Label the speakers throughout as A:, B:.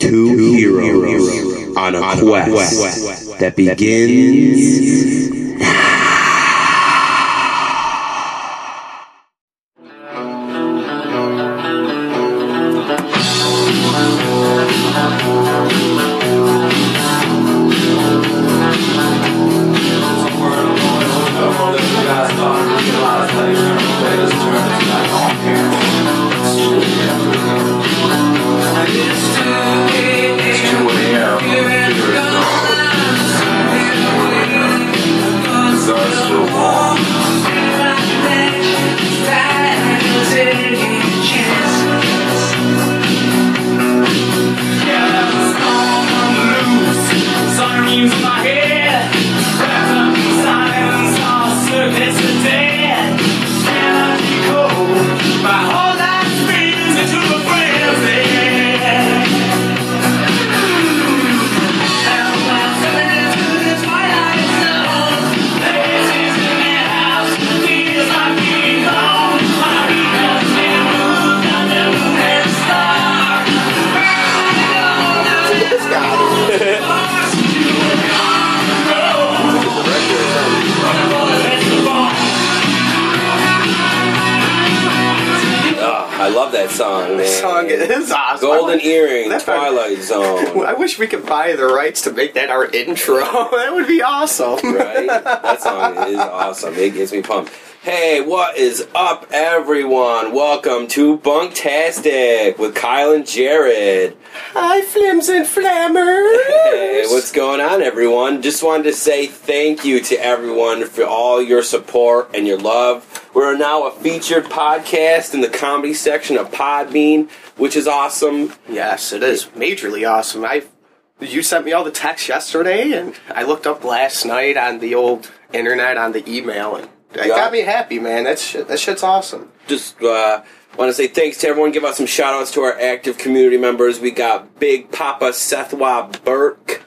A: Two heroes on a quest that begins
B: Golden Earring, Twilight Zone.
C: I wish we could buy the rights to make that our intro. That would be awesome.
B: Right? That song is awesome. It gets me pumped. Hey, what is up, everyone? Welcome to Bunktastic with Kyle and Jared.
C: Hi, Flims and Flammers.
B: Hey, what's going on, everyone? Just wanted to say thank you to everyone for all your support and your love. We're now a featured podcast in the comedy section of Podbean, which is awesome.
C: Yes, it is majorly awesome. You sent me all the texts yesterday, and I looked up last night on the old internet on the email, and it got me happy, man. That shit's awesome.
B: Just want to say thanks to everyone. Give out some shout-outs to our active community members. We got Big Papa Sethwa Burke.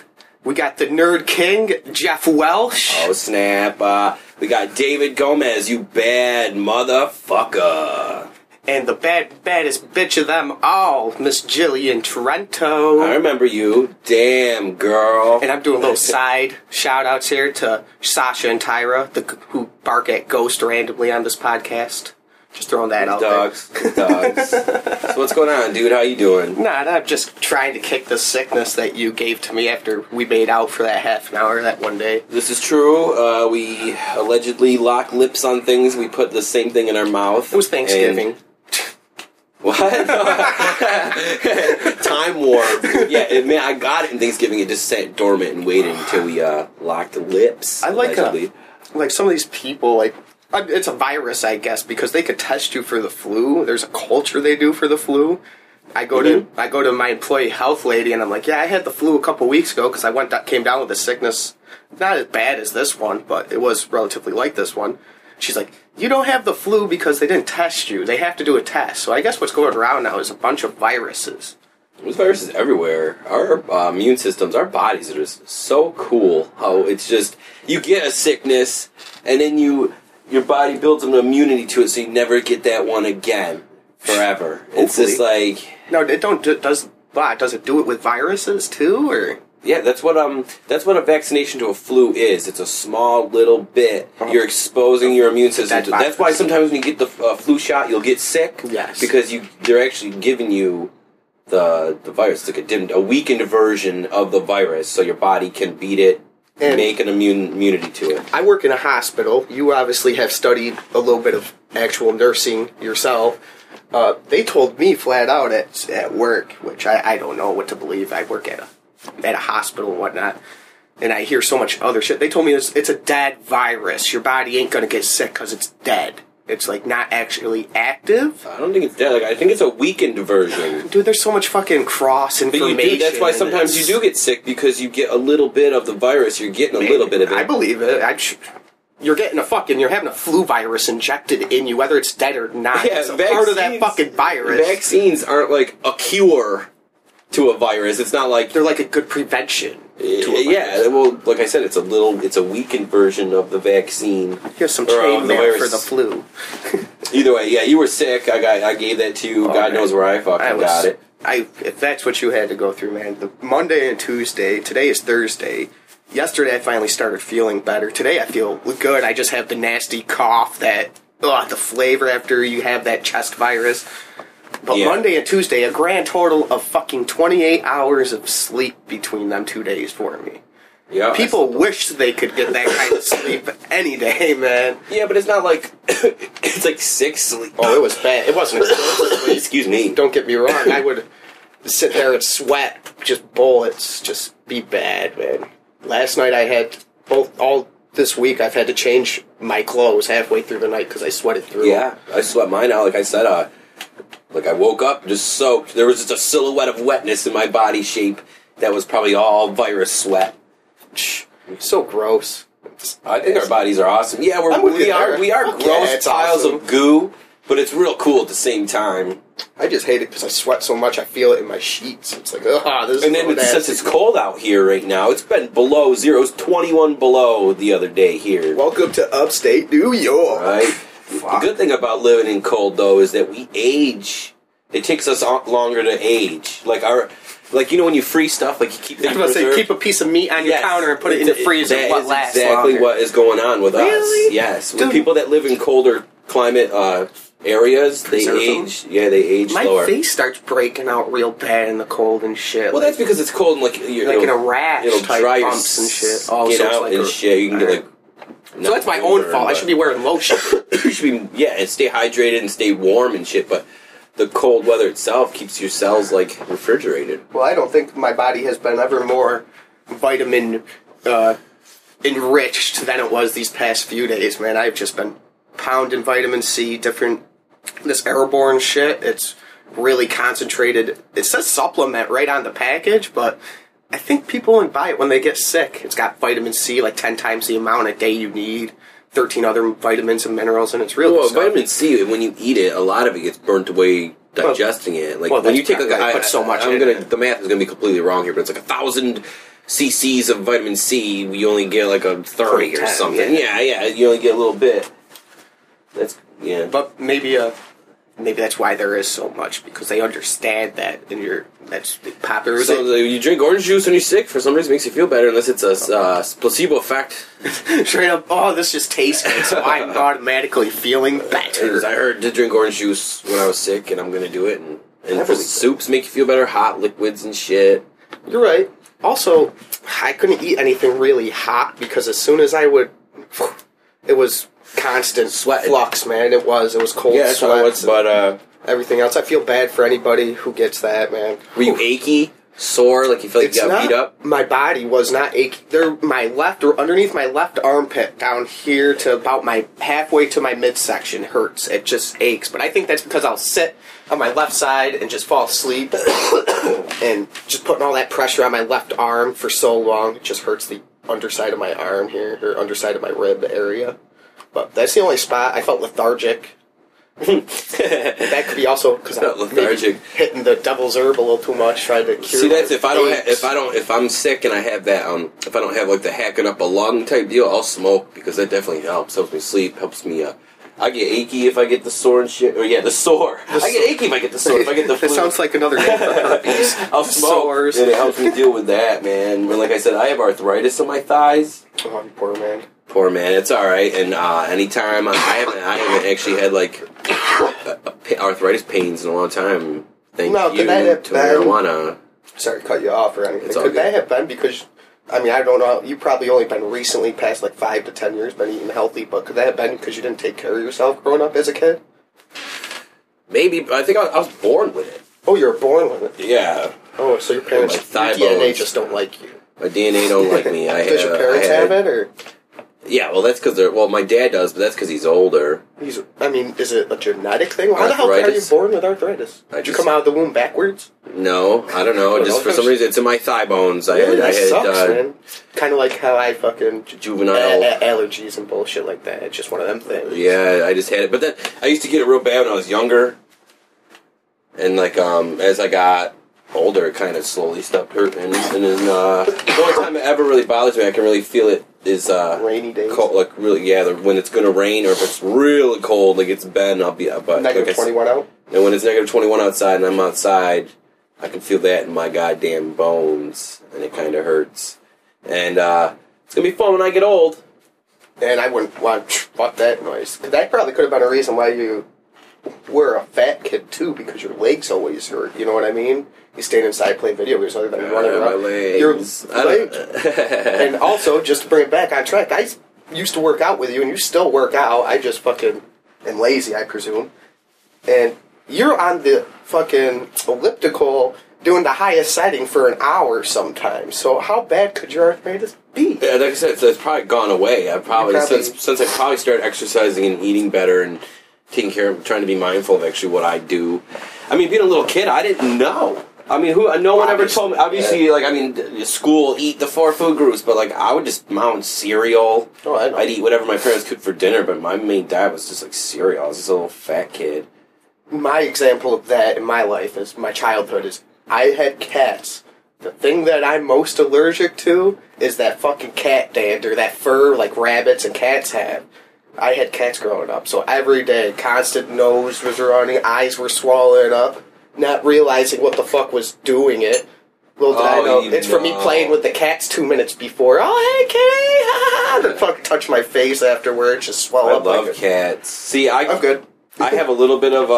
C: We got the Nerd King, Jeff Welsh.
B: Oh, snap. We got David Gomez, you bad motherfucker.
C: And the baddest bitch of them all, Miss Jillian Trento.
B: I remember you. Damn, girl.
C: And I'm doing little side shout-outs here to Sasha and Tyra, who bark at Ghost randomly on this podcast. Just throwing that out
B: there. Dogs. So what's going on, dude? How you doing?
C: Nah, I'm just trying to kick the sickness that you gave to me after we made out for that half an hour that one day.
B: This is true. We allegedly lock lips on things. We put the same thing in our mouth.
C: It was Thanksgiving.
B: What? Time warp. Yeah, man, I got it in Thanksgiving. It just sat dormant and waited until we locked the lips.
C: I like some of these people, it's a virus, I guess, because they could test you for the flu. There's a culture they do for the flu. I go to my employee health lady, and I'm like, yeah, I had the flu a couple weeks ago because I came down with a sickness, not as bad as this one, but it was relatively like this one. She's like, you don't have the flu because they didn't test you. They have to do a test. So I guess what's going around now is a bunch of viruses.
B: There's viruses everywhere. Our immune systems, our bodies are just so cool. How it's just, you get a sickness, and then your body builds an immunity to it so you never get that one again forever. It's just like...
C: No, does it do it with viruses too, or...
B: Yeah, that's what a vaccination to a flu is. It's a small little bit. You're exposing your immune system to. That's why sometimes when you get the flu shot, you'll get sick.
C: Yes.
B: Because they're actually giving you the virus. It's like a weakened version of the virus, so your body can beat it, and make an immunity to it.
C: I work in a hospital. You obviously have studied a little bit of actual nursing yourself. They told me flat out at work, which I don't know what to believe. I work at a hospital and whatnot, and I hear so much other shit. They told me it's a dead virus. Your body ain't gonna get sick because it's dead. It's not actually active.
B: I don't think it's dead. I think it's a weakened version.
C: Dude, there's so much fucking cross information.
B: That's why sometimes you do get sick, because you get a little bit of the virus. You're getting a little bit of it.
C: I believe it. You're having a flu virus injected in you, whether it's dead or not.
B: Yeah,
C: it's a part of that fucking virus.
B: Vaccines aren't like a cure to a virus. It's not like...
C: They're like a good prevention to a virus.
B: Yeah, well, like I said, it's a weakened version of the vaccine.
C: Here's some chain mail for the flu.
B: Either way, yeah, you were sick. I gave that to you. God knows where I fucking got it.
C: if that's what you had to go through, man, the Monday and Tuesday, today is Thursday. Yesterday I finally started feeling better. Today I feel good. I just have the nasty cough, the flavor after you have that chest virus. But Monday and Tuesday, a grand total of fucking 28 hours of sleep between them 2 days for me.
B: Yeah,
C: people wish they could get that kind of sleep any day, man.
B: Yeah, but it's not like it's like 6 sleep.
C: Oh, it was bad. It wasn't.
B: Excuse me.
C: Don't get me wrong. I would sit there and sweat, just bullets, just be bad, man. Last night I had all this week I've had to change my clothes halfway through the night because I sweated through.
B: Yeah, I sweat mine out. Like I said, like I woke up just soaked. There was just a silhouette of wetness in my body shape that was probably all virus sweat.
C: So gross.
B: I think our bodies are awesome. Yeah, we are gross piles of goo, but it's real cool at the same time.
C: I just hate it because I sweat so much. I feel it in my sheets. It's like, this is.
B: And then since it's cold out here right now, it's been below zero. It was 21 below the other day here.
C: Welcome to upstate New York.
B: Right. The good thing about living in cold though is that we age. It takes us longer to age. Like when you freeze stuff, like you keep things preserved.
C: Keep a piece of meat on your counter and put it in the freezer.
B: That is exactly what is going on with us. Yes, with people that live in colder climate areas, they age. Yeah, they age slower.
C: My face starts breaking out real bad in the cold and shit.
B: Well, that's because it's cold and
C: in a rash.
B: It'll
C: type
B: dry
C: bumps and shit.
B: Skin out and shit. You can get
C: so that's my own fault. I should be wearing lotion.
B: You should be and stay hydrated and stay warm and shit, but. The cold weather itself keeps your cells, refrigerated.
C: Well, I don't think my body has been ever more vitamin enriched than it was these past few days, man. I've just been pounding vitamin C, this airborne shit. It's really concentrated. It says supplement right on the package, but I think people won't buy it when they get sick. It's got vitamin C, 10 times the amount a day you need. 13 other vitamins and minerals, and it's real good stuff.
B: Vitamin C, when you eat it, a lot of it gets burnt away digesting it. When you take
C: I put so much
B: the math is going to be completely wrong here, but it's 1,000 cc's of vitamin C. You only get a 30 or something. Yeah, you only get a little bit.
C: But maybe that's why there is so much, because they understand that, and that's popular.
B: So you drink orange juice when you're sick. For some reason, it makes you feel better, unless it's a placebo effect.
C: Straight up, this just tastes good, so I'm automatically feeling better.
B: I heard to drink orange juice when I was sick, and I'm going to do it. And soups make you feel better, hot liquids and shit.
C: You're right. Also, I couldn't eat anything really hot, because as soon as I would, it was constant sweat flux, man. It was cold.
B: Yeah, that's what it was, but
C: everything else, I feel bad for anybody who gets that, man.
B: Were you achy, sore, like you felt like you got beat up?
C: My body was not achy. Underneath my left armpit, down here to about halfway to my midsection hurts. It just aches, but I think that's because I'll sit on my left side and just fall asleep, and just putting all that pressure on my left arm for so long, it just hurts the underside of my arm here, or underside of my rib area. But that's the only spot. I felt lethargic. That could be also because I'm lethargic, hitting the devil's herb a little too much, trying to cure.
B: See, that's if I'm sick and I have that if I don't have the hacking up a lung type deal, I'll smoke, because that definitely helps me sleep, helps me. I get achy if I get the sore and shit. Or the sore. I get achy if I get the sore. If I get the flu.
C: It sounds like another name for herpes.
B: I'll smoke,
C: Sores.
B: and it helps me deal with that, man. But like I said, I have arthritis in my thighs.
C: Oh, poor man.
B: Poor man, it's all right. And anytime I haven't actually had arthritis pains in a long time. Thank you to marijuana.
C: Sorry to cut you off or anything. Could that have been because? I don't know. You probably only been recently past 5 to 10 years been eating healthy, but could that have been because you didn't take care of yourself growing up as a kid?
B: Maybe, but I think I was born with it.
C: Oh, you were born with it.
B: Yeah.
C: Oh, so your parents, your DNA just don't like you.
B: My DNA don't like me.
C: Does your parents have it, or?
B: Yeah, well, that's because my dad does, but that's because he's older.
C: Is it a genetic thing? How the hell are you born with arthritis? Did you come out of the womb backwards?
B: No, I don't know. Just for some reason, it's in my thigh bones.
C: That sucks, man. Kind of like how I fucking
B: juvenile
C: allergies and bullshit like that. It's just one of them things.
B: Yeah, I just had it, but then I used to get it real bad when I was younger, and as I got older, it kind of slowly stopped hurting. And then the only time it ever really bothers me, I can really feel it, is
C: rainy days.
B: Cold, when it's gonna rain, or if it's really cold, it's been, I'll be. But
C: -21 out.
B: And when it's -21 outside and I'm outside, I can feel that in my goddamn bones, and it kind of hurts. And it's gonna be fun when I get old.
C: And I wouldn't want fuck that noise. Because that probably could have been a reason why you were a fat kid too, because your legs always hurt. You know what I mean? You stayed inside playing video games other than running around.
B: My legs.
C: Your legs. And also, just to bring it back on track, I used to work out with you, and you still work out. I just fucking am lazy, I presume. And you're on the fucking elliptical doing the highest setting for an hour sometimes. So how bad could your arthritis be?
B: Yeah, like I said, it's probably gone away. I've probably since I probably started exercising and eating better and taking care of, trying to be mindful of actually what I do. I mean, being a little kid, I didn't know. I mean, no one ever told me. Obviously,
C: yeah.
B: like, I mean, school, eat the 4 food groups, but, like, I would just mount cereal.
C: Oh, I know.
B: I'd eat whatever my parents cooked for dinner, but my main diet was just, like, cereal. I was just a little fat kid.
C: My example of that in my life is my childhood is I had cats. The thing that I'm most allergic to is that fucking cat dander, that fur like rabbits and cats have. I had cats growing up, so every day, constant nose was running, eyes were swollen up, not realizing what the fuck was doing it. Little did I know, it's from me playing with the cats 2 minutes before. Oh, hey, kitty! Then fucking touch my face afterwards, just swell up.
B: I love cats. See,
C: I'm good.
B: I have a little bit of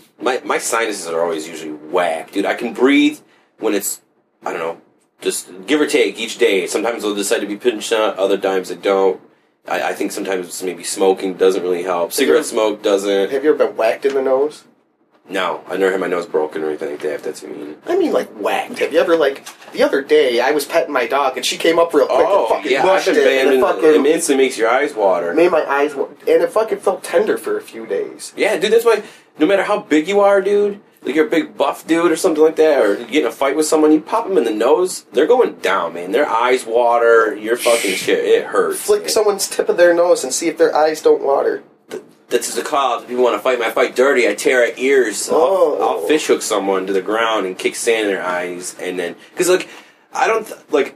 B: my sinuses are always usually whack, dude. I can breathe when it's, I don't know, just give or take each day. Sometimes they'll decide to be pinched out, other times they don't. I think sometimes maybe smoking doesn't really help. Cigarette smoke doesn't.
C: Have you ever been whacked in the nose?
B: No, I never had my nose broken or anything like that, if that's what you mean.
C: I mean, like, whacked. Have you ever, like, the other day, I was petting my dog, and she came up real quick and fucking mushed it, and it fucking
B: it instantly makes your eyes water.
C: made my eyes, and it fucking felt tender for a few days.
B: Yeah, dude, that's why, no matter how big you are, dude, like you're a big buff dude or something like that, or you get in a fight with someone, you pop them in the nose, they're going down, man. Their eyes water, your fucking shit, it hurts.
C: Flick
B: man.
C: someone's tip of their nose and see if their eyes don't water.
B: That's just a call. If people want to fight me, I fight dirty. I tear out ears. I'll fish hook someone to the ground and kick sand in their eyes, and then because like I don't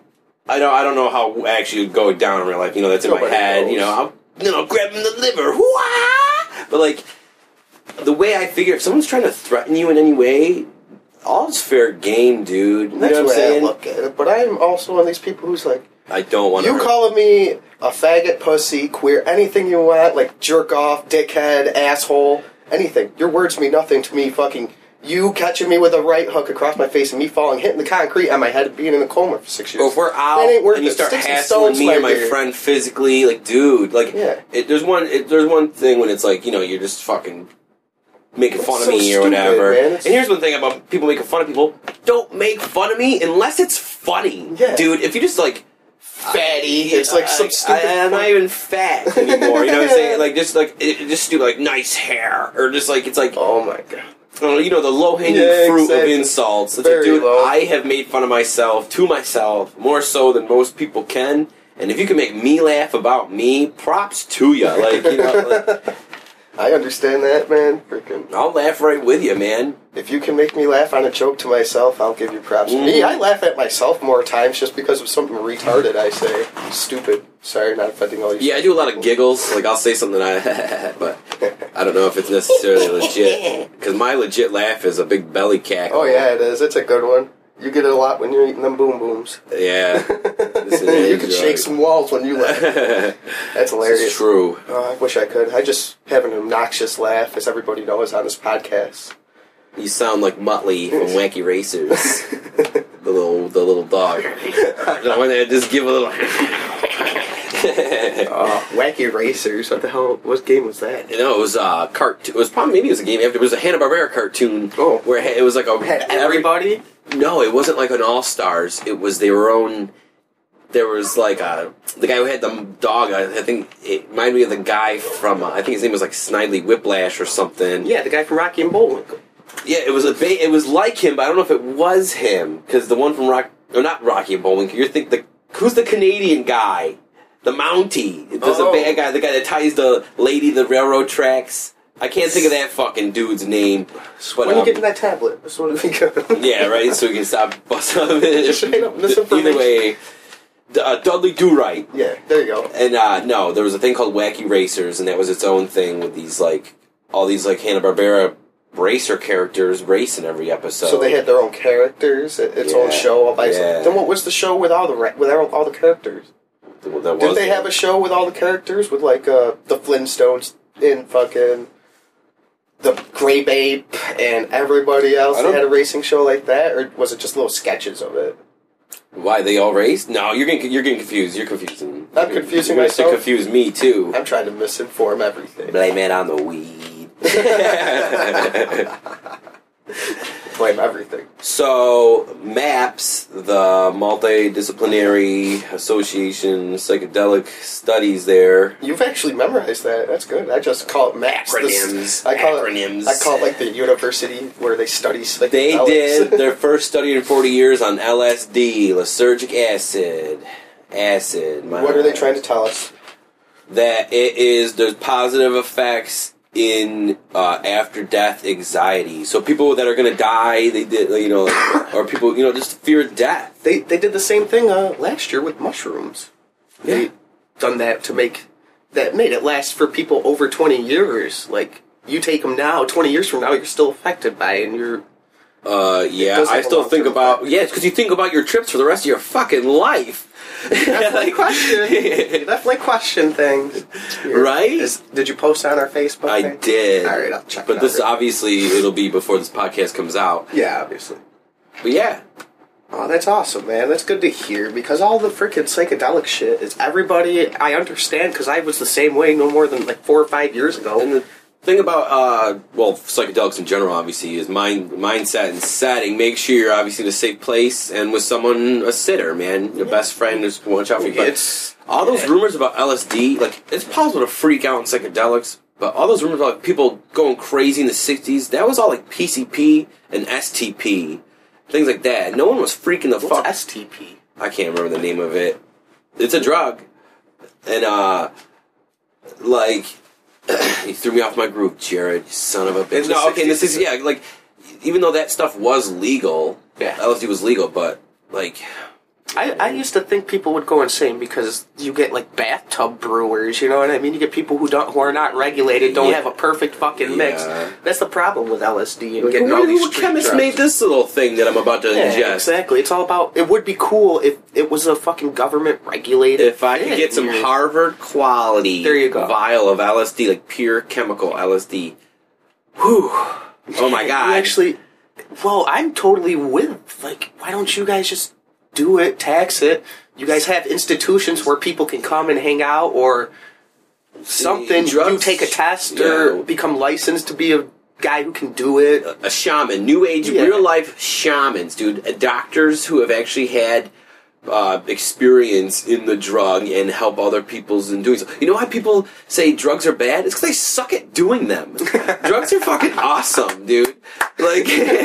B: know how I actually go down in real life. You know, that's in my head.
C: knows.
B: You know, I'll grab them in the liver. Wah! But like the way I figure, if someone's trying to threaten you in any way, all's fair game, dude. You
C: That's
B: know what I'm
C: the way
B: saying?
C: I look at it. But I'm also one of these people who's like,
B: I don't want to.
C: you calling me a faggot, pussy, queer, anything you want, like jerk off, dickhead, asshole, anything. Your words mean nothing to me. Fucking you catching me with a right hook across my face and me falling, hitting the concrete on my head, being in a coma for 6 years.
B: Or if we're out
C: that ain't worth
B: and you
C: it.
B: start
C: Sticks and
B: hassling
C: stones,
B: me and my
C: dear.
B: friend physically, like, dude, like,
C: Yeah.
B: there's one thing when it's like, you know, you're just fucking making fun of
C: so
B: me or
C: stupid,
B: whatever.
C: man.
B: And here's one thing about people making fun of people: don't make fun of me unless it's funny,
C: Yeah.
B: dude. If you just like
C: fatty, it's like some stupid.
B: I'm not even fat anymore. You know what I'm saying? Like just stupid, like nice hair, or just like it's like.
C: Oh my god.
B: You know, the low-hanging fruit
C: exactly.
B: of insults. It's
C: Very
B: like, dude,
C: low.
B: I have made fun of myself, to myself, more so than most people can. And if you can make me laugh about me, props to you. Like, you know, like,
C: I understand that, man. Freaking.
B: I'll laugh right with you, man.
C: If you can make me laugh on a joke to myself, I'll give you props. Me, I laugh at myself more times just because of something retarded I say. Stupid. Sorry, not offending all you.
B: Yeah, I do a lot of giggles. Like, I'll say something but I don't know if it's necessarily legit. Because my legit laugh is a big belly cackle.
C: Oh yeah, it is. It's a good one. You get it a lot when you're eating them boom booms.
B: Yeah.
C: You can shake some walls when you laugh. That's hilarious.
B: It's true.
C: Oh, I wish I could. I just have an obnoxious laugh, as everybody knows on this podcast.
B: You sound like Muttley from Wacky Racers. the little dog. When they just give a little.
C: Wacky Racers. What the hell? What game was that?
B: You know, it was a cartoon. It was probably maybe it was a game after. It was a Hanna-Barbera cartoon.
C: Oh.
B: Where it was like a
C: Had everybody?
B: No, it wasn't like an All Stars. It was their own. There was like the guy who had the dog. I think it reminded me of the guy from. I think his name was like Snidely Whiplash or something.
C: Yeah, the guy from Rocky and Bullwinkle.
B: Yeah, it was it was like him, but I don't know if it was him because the one from not Rocky and Bullwinkle. Who's the Canadian guy? The Mountie. There's a bad guy, the guy that ties the lady to the railroad tracks. I can't think of that fucking dude's name. But,
C: When you get in that tablet, that's what we go.
B: yeah, right. So we can stop busting up.
C: Straight up misinformation.
B: Either way, Dudley Do-Right.
C: Yeah, there you go.
B: And no, there was a thing called Wacky Racers, and that was its own thing with these like all these like Hanna-Barbera racer characters race in every episode.
C: So they had their own characters, its own show all by itself. Then what was the show with all the characters? Did they have a show with all the characters with like the Flintstones in fucking the Gray Babe and everybody else? They had a racing show like that, or was it just little sketches of it?
B: Why they all raced? No, you're getting confused. You're confusing.
C: I'm confusing
B: you're
C: myself.
B: To confuse me too.
C: I'm trying to misinform everything.
B: Blame it on the weed.
C: Blame everything.
B: So, MAPS, the Multidisciplinary Association Psychedelic Studies there.
C: You've actually memorized that. That's good. I just call it MAPS.
B: Acronyms.
C: I call it like the university where they study psychedelics.
B: They did their first study in 40 years on LSD, lysergic acid.
C: What are they trying to tell us?
B: That there's positive effects in after death anxiety. So people that are going to die, they did, or people, just fear of death.
C: They did the same thing last year with mushrooms.
B: Yeah.
C: They done that to made it last for people over 20 years. Like, you take them now, 20 years from now, you're still affected by it, and you're...
B: I still think about... Yeah, it's because you think about your trips for the rest of your fucking life.
C: Definitely question things.
B: Right?
C: Did you post on our Facebook
B: I
C: page?
B: did.
C: All right, I'll check it
B: But
C: out.
B: this, obviously, it'll be before this podcast comes out.
C: Yeah, obviously.
B: But yeah.
C: Oh, that's awesome, man. That's good to hear, because all the freaking psychedelic shit is everybody... I understand, because I was the same way no more than, 4 or 5 years ago.
B: And the thing about, psychedelics in general, obviously, is mindset and setting. Make sure you're obviously in a safe place and with someone, a sitter, man. Your best friend who's going to watch out for you. But all those rumors about LSD, it's possible to freak out on psychedelics, but all those rumors about people going crazy in the 60s, that was all PCP and STP. Things like that. No one was freaking the fuck.
C: What's STP?
B: I can't remember the name of it. It's a drug. And, you threw me off my groove, Jared, you son of a bitch. No, okay, this is, even though that stuff was legal, LSD was legal, but,
C: I used to think people would go insane because you get bathtub brewers, you know what I mean? You get people who are not regulated, don't have a perfect fucking mix. That's the problem with LSD and getting all these street
B: chemist
C: drugs.
B: made this little thing that I'm about to ingest?
C: Exactly. It's all about. It would be cool if it was a fucking government regulated.
B: If I could get some Harvard quality vial of LSD, pure chemical LSD. Whew. Oh my god.
C: I'm totally with. Why don't you guys just do it, tax it? You guys have institutions where people can come and hang out, or something. You take a test or become licensed to be a guy who can do it.
B: A shaman, new age, real life shamans, dude. Doctors who have actually had experience in the drug and help other people's in doing so. You know why people say drugs are bad? It's because they suck at doing them. Drugs are fucking awesome, dude. Like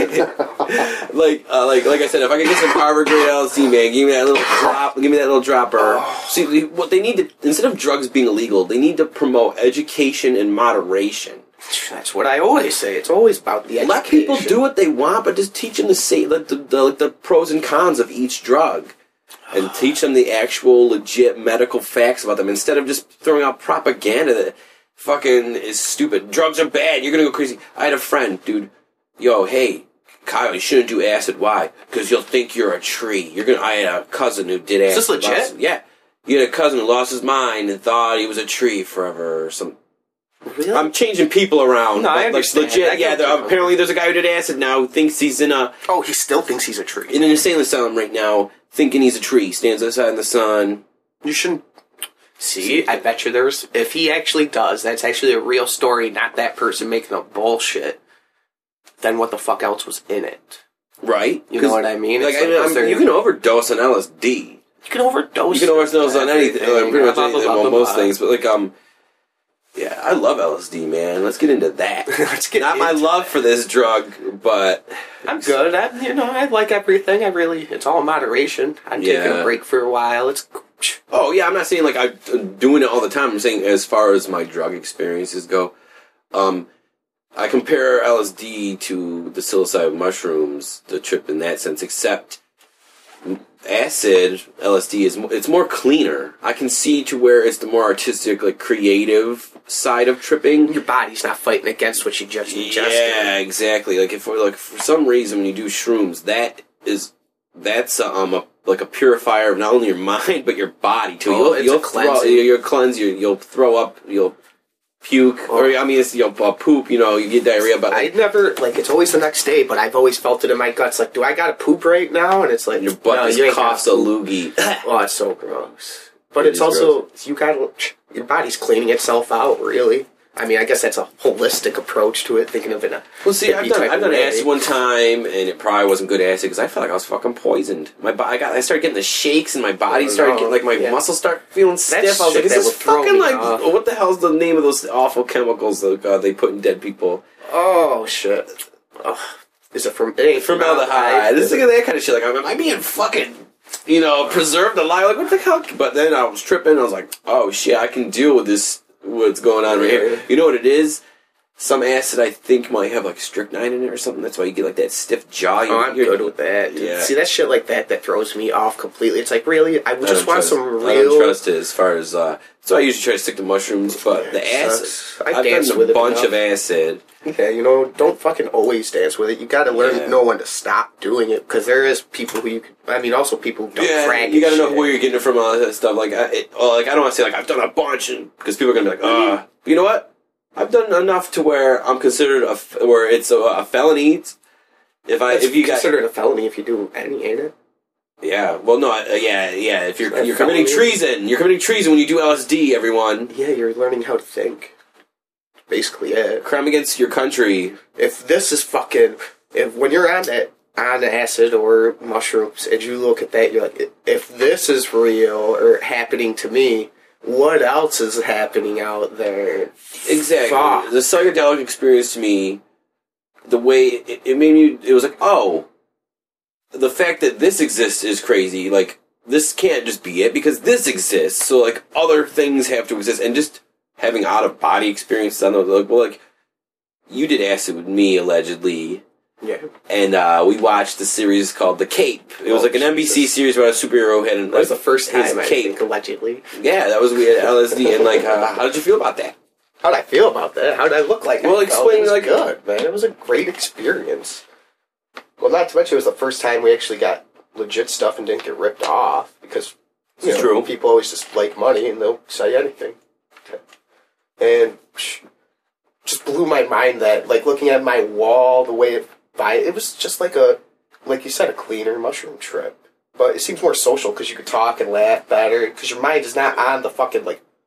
B: I said, if I could get some Harvard grade LSD, man, give me that little drop. Give me that little dropper. See, what they need to, instead of drugs being illegal, they need to promote education and moderation.
C: That's what I always say. It's always about the education.
B: Let people do what they want, but just teach them the pros and cons of each drug. And teach them the actual legit medical facts about them instead of just throwing out propaganda that fucking is stupid. Drugs are bad. You're gonna go crazy. I had a friend, dude. Yo, hey, Kyle, you shouldn't do acid. Why? Because you'll think you're a tree. I had a cousin who did acid.
C: Is this legit?
B: Yeah. He had a cousin who lost his mind and thought he was a tree forever or something.
C: Really?
B: I'm changing people around.
C: No, I understand.
B: Legit, apparently there's a guy who did acid now who thinks he's in a...
C: Oh, he still thinks he's a tree.
B: In an insane asylum right now, thinking he's a tree. Stands outside in the sun.
C: You shouldn't... See, I bet you there's... If he actually does, that's actually a real story, not that person making up bullshit, then what the fuck else was in it?
B: Right?
C: You know what I mean?
B: You can overdose on LSD.
C: You can overdose
B: on anything. Pretty much most things, but yeah, I love LSD, man. Let's get into that. Not my love for this drug, but
C: I'm good. I like everything. It's all moderation. I'm taking a break for a while.
B: Oh yeah, I'm not saying I'm doing it all the time. I'm saying as far as my drug experiences go, I compare LSD to the psilocybin mushrooms, the trip in that sense, except acid LSD it's more cleaner. I can see to where it's the more artistic, like creative side of tripping.
C: Your body's not fighting against what you just ingested.
B: Yeah, exactly. Like if for some reason when you do shrooms, that's a purifier of not only your mind but your body too. You'll cleanse. You'll throw up. You'll puke, or you'll poop. You get diarrhea. But
C: I never it's always the next day. But I've always felt it in my guts. Like, do I gotta poop right now? And it's like
B: your butt just coughs a loogie.
C: Oh, it's so gross. But it's also your body's cleaning itself out. Really. I mean, I guess that's a holistic approach to it, thinking of it in a
B: Well, see, I've done acid one time, and it probably wasn't good acid, because I felt like I was fucking poisoned. I started getting the shakes, and my body started getting, my muscles start feeling stiff. I was like, is this fucking, what the hell's the name of those awful chemicals that they put in dead people?
C: Oh, shit. Oh, is it
B: formaldehyde? This is that kind of shit. Like, am I being fucking, preserved alive? Like, what the hell? But then I was tripping, I was like, oh, shit, I can deal with this. What's going on right here? You know what it is? Some acid I think might have strychnine in it or something. That's why you get that stiff jaw.
C: I'm good with that. Yeah. See, that shit like that throws me off completely. It's like, really? I just want some real...
B: I don't trust it as far as... so I usually try to stick to mushrooms, but the acid... I've done a bunch of acid.
C: Yeah, don't fucking always dance with it. You gotta know when to stop doing it, because there is people who you can... also people who don't crack.
B: You gotta know where you're getting it from, all that stuff. I don't want to say, I've done a bunch, because people are gonna be like, But you know what? I've done enough to where I'm considered where it's a felony. If you
C: consider it a felony if you do any, ain't it?
B: Yeah. Well, no. Yeah. If you're committing treason, when you do LSD. Everyone.
C: Yeah, you're learning how to think. Basically, it.
B: Crime against your country.
C: If this is when you're on acid or mushrooms, and you look at that, you're like, if this is real or happening to me, what else is happening out there?
B: Exactly. Fuck. The psychedelic experience to me, the way it made me, it was like, oh, the fact that this exists is crazy. Like, this can't just be it, because this exists. So, other things have to exist. And just having out-of-body experiences, I don't know, you did acid with me, allegedly.
C: Yeah.
B: And we watched the series called The Cape. It was an NBC series about a superhero head.
C: That was the first time, I think, allegedly.
B: Yeah, that was weird. LSD. And, how did you feel about that?
C: How did I feel about that? How did I look like?
B: Well, explain,
C: good, man. It was a great experience. Well, not to mention, it was the first time we actually got legit stuff and didn't get ripped off, because,
B: true.
C: People always just like money and they'll say anything. And just blew my mind that, looking at my wall, the way it was just like you said, a cleaner mushroom trip. But it seems more social because you could talk and laugh better, because your mind is not on the fucking,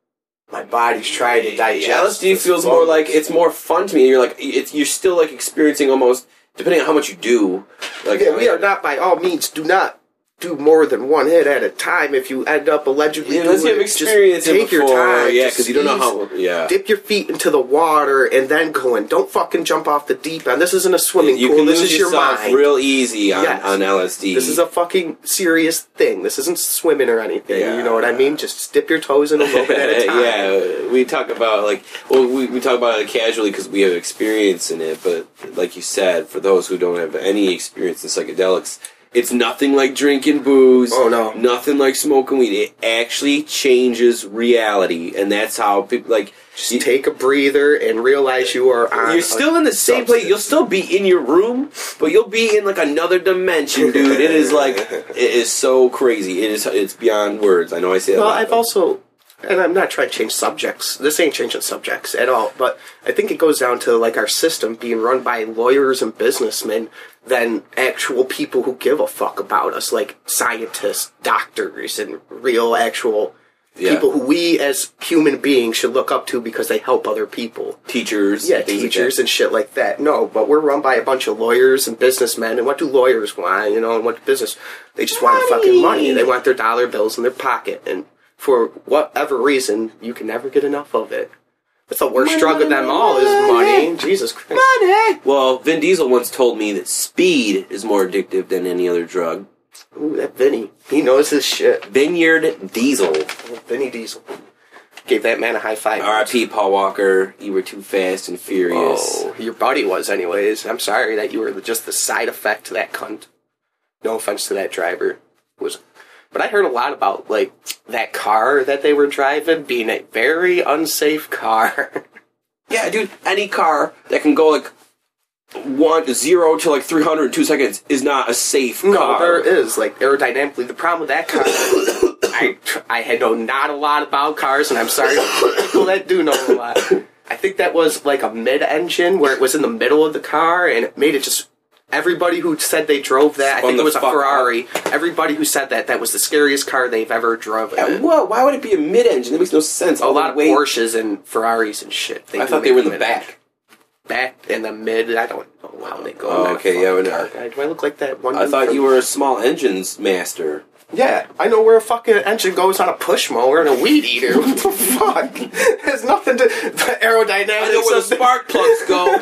C: my body's trying to digest.
B: LSD feels more like it's more fun to me. You're you're still experiencing almost, depending on how much you do.
C: We are not, by all means, do not do more than one hit at a time. If you end up allegedly
B: unless you have experience,
C: just take your time.
B: Yeah, because you don't know how. Yeah,
C: dip your feet into the water and then go in. Don't fucking jump off the deep end. This isn't a swimming pool. This is your mind.
B: Real easy on LSD.
C: This is a fucking serious thing. This isn't swimming or anything. Yeah. You know what I mean? Just dip your toes in a little bit at a time.
B: Yeah, we talk about we talk about it casually because we have experience in it. But like you said, for those who don't have any experience in psychedelics, it's nothing like drinking booze.
C: Oh, no.
B: Nothing like smoking weed. It actually changes reality. And that's how people,
C: Just take a breather and realize you are on.
B: You're still in the same place. You'll still be in your room, but you'll be in, another dimension, dude. It is, it is so crazy. It's beyond words. I know I say that.
C: Well, I've also... And I'm not trying to change subjects. This ain't changing subjects at all. But I think it goes down to, our system being run by lawyers and businessmen than actual people who give a fuck about us, like scientists, doctors, and real, actual people who we, as human beings, should look up to because they help other people.
B: Teachers.
C: Yeah, teachers and shit like that. No, but we're run by a bunch of lawyers and businessmen, and what do lawyers want, and what business? They just want fucking money. They want their dollar bills in their pocket, and for whatever reason, you can never get enough of it. That's the worst drug of them all is money. Jesus Christ.
B: Money! Well, Vin Diesel once told me that speed is more addictive than any other drug.
C: Ooh, that Vinny. He knows his shit.
B: Vineyard Diesel.
C: Vinny Diesel. Gave that man a high five.
B: R.I.P. Paul Walker. You were too fast and furious.
C: Oh, your buddy was anyways. I'm sorry that you were just the side effect to that cunt. No offense to that driver. But I heard a lot about, like, that car that they were driving being a very unsafe car.
B: Yeah, dude, any car that can go, like, 0 to, like, 300 in 2 seconds is not a safe car.
C: No, there is, like, aerodynamically. The problem with that car, I know not a lot about cars, and I'm sorry to people that do know a lot. I think that was, like, a mid-engine where it was in the middle of the car, and it made it just... Everybody who said they drove that, I think it was a Ferrari. Everybody who said that was the scariest car they've ever driven.
B: Whoa, why would it be a mid-engine? That makes no sense.
C: A lot of Porsches and Ferraris and shit.
B: I thought they were in the back.
C: Back in the mid, I don't know how they go.
B: Oh, okay, yeah,
C: do I look like that one?
B: I thought you were a small engines master.
C: Yeah, I know where a fucking engine goes on a push mower and a weed eater. What the fuck? It has nothing to... The aerodynamics...
B: I know where the spark plugs go.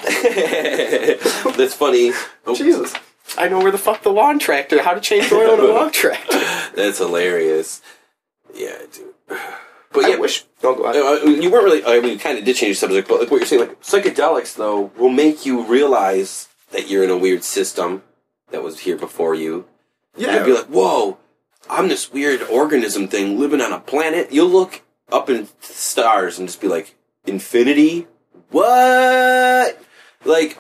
B: That's funny.
C: Oh. Jesus. I know where the fuck the lawn tractor... How to change oil on a lawn tractor.
B: That's hilarious. Yeah, dude. But yeah,
C: I wish... Oh, go on.
B: You weren't really... I mean, you kind of did change the subject, but like what you're saying, like, psychedelics, though, will make you realize that you're in a weird system that was here before you.
C: Yeah.
B: You'll be like, whoa, I'm this weird organism thing living on a planet. You'll look up in the stars and just be like, infinity? What? Like,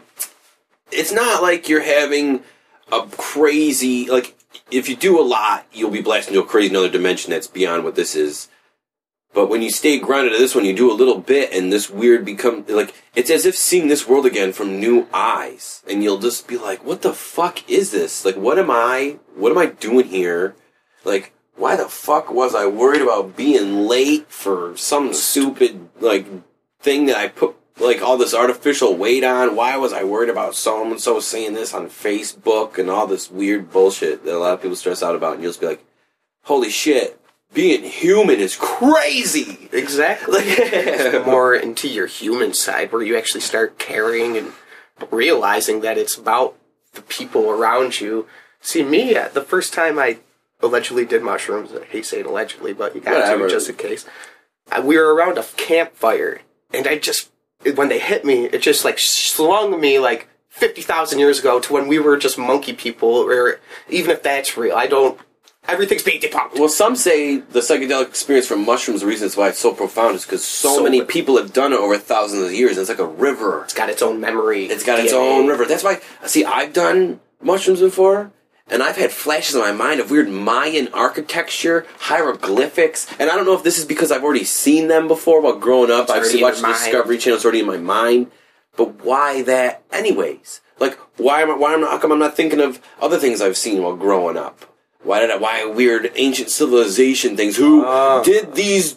B: it's not like you're having a crazy, like, if you do a lot, you'll be blasted into a crazy another dimension that's beyond what this is. But when you stay grounded to this one, you do a little bit, and this weird become, like, it's as if seeing this world again from new eyes. And you'll just be like, what the fuck is this? Like, what am I doing here? Like, why the fuck was I worried about being late for some stupid, like, thing that I put, like, all this artificial weight on? Why was I worried about so-and-so saying this on Facebook and all this weird bullshit that a lot of people stress out about? And you'll just be like, holy shit. Being human is crazy.
C: Exactly. More into your human side where you actually start caring and realizing that it's about the people around you. See, me, the first time I allegedly did mushrooms, I hate saying allegedly, but you got to just in case. We were around a campfire, and when they hit me, it just like slung me like 50,000 years ago to when we were just monkey people, or even if that's real, everything's being debunked.
B: Well, some say the psychedelic experience from mushrooms, the reason it's why it's so profound is because so many people have done it over thousands of years, and it's like a river.
C: It's got its own memory.
B: It's got its own river. That's why, see, I've done mushrooms before, and I've had flashes in my mind of weird Mayan architecture, hieroglyphics, and I don't know if this is because I've already seen them before while growing up. I've watched the Discovery Channel, it's already in my mind. But why that anyways? Like, how come I'm not thinking of other things I've seen while growing up? Why weird ancient civilization things? Who did these?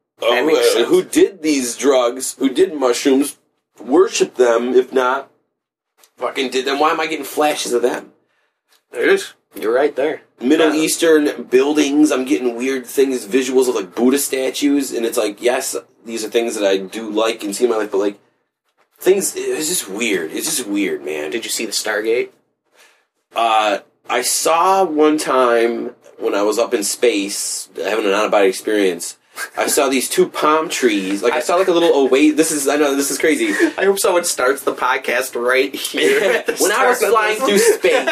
B: Who did these drugs? Who did mushrooms? Worship them, if not, fucking did them. Why am I getting flashes of them?
C: There it is. You're right there.
B: Middle Eastern buildings. I'm getting weird things, visuals of like Buddha statues, and it's like, yes, these are things that I do like and see in my life, but like things. It's just weird. It's just weird, man.
C: Did you see the Stargate?
B: I saw one time when I was up in space, having an out-of-body experience, I saw these two palm trees. Like, I saw like a little I know this is crazy.
C: I hope someone starts the podcast right here.
B: When I was flying through space,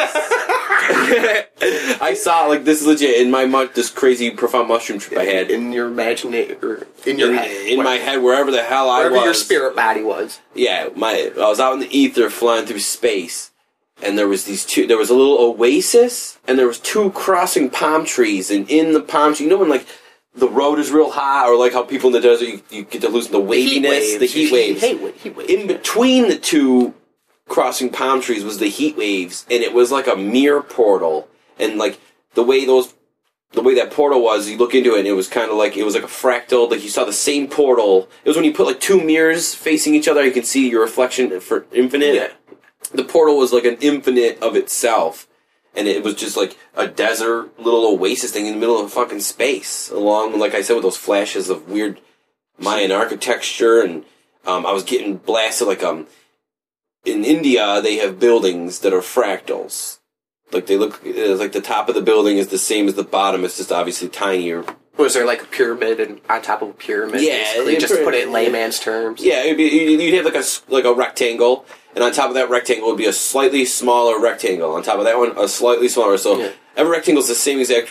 B: I saw, like, this is legit, in my this crazy, profound mushroom trip I had.
C: In your imagination, or in your head.
B: In my head, wherever the hell I was.
C: Wherever your spirit body was.
B: Yeah, I was out in the ether flying through space. And there was there was a little oasis, and there was two crossing palm trees, and in the palm tree, you know when, like, the road is real hot, or like how people in the desert, you get to lose the waviness, the heat waves. In between the two crossing palm trees was the heat waves, and it was like a mirror portal, and like the way that portal was, you look into it, and it was kind of like, it was like a fractal, like you saw the same portal. It was when you put like two mirrors facing each other, you can see your reflection for infinite. Yeah. The portal was like an infinite of itself, and it was just like a desert little oasis thing in the middle of fucking space, along, like I said, with those flashes of weird Mayan architecture, and I was getting blasted, like, in India, they have buildings that are fractals. Like, they look, like the top of the building is the same as the bottom, it's just obviously tinier.
C: Was there like a pyramid and on top of a pyramid?
B: Yeah.
C: Basically, just to put it in layman's terms.
B: Yeah, you'd have like a rectangle, and on top of that rectangle would be a slightly smaller rectangle. On top of that one, a slightly smaller. So every rectangle is the same exact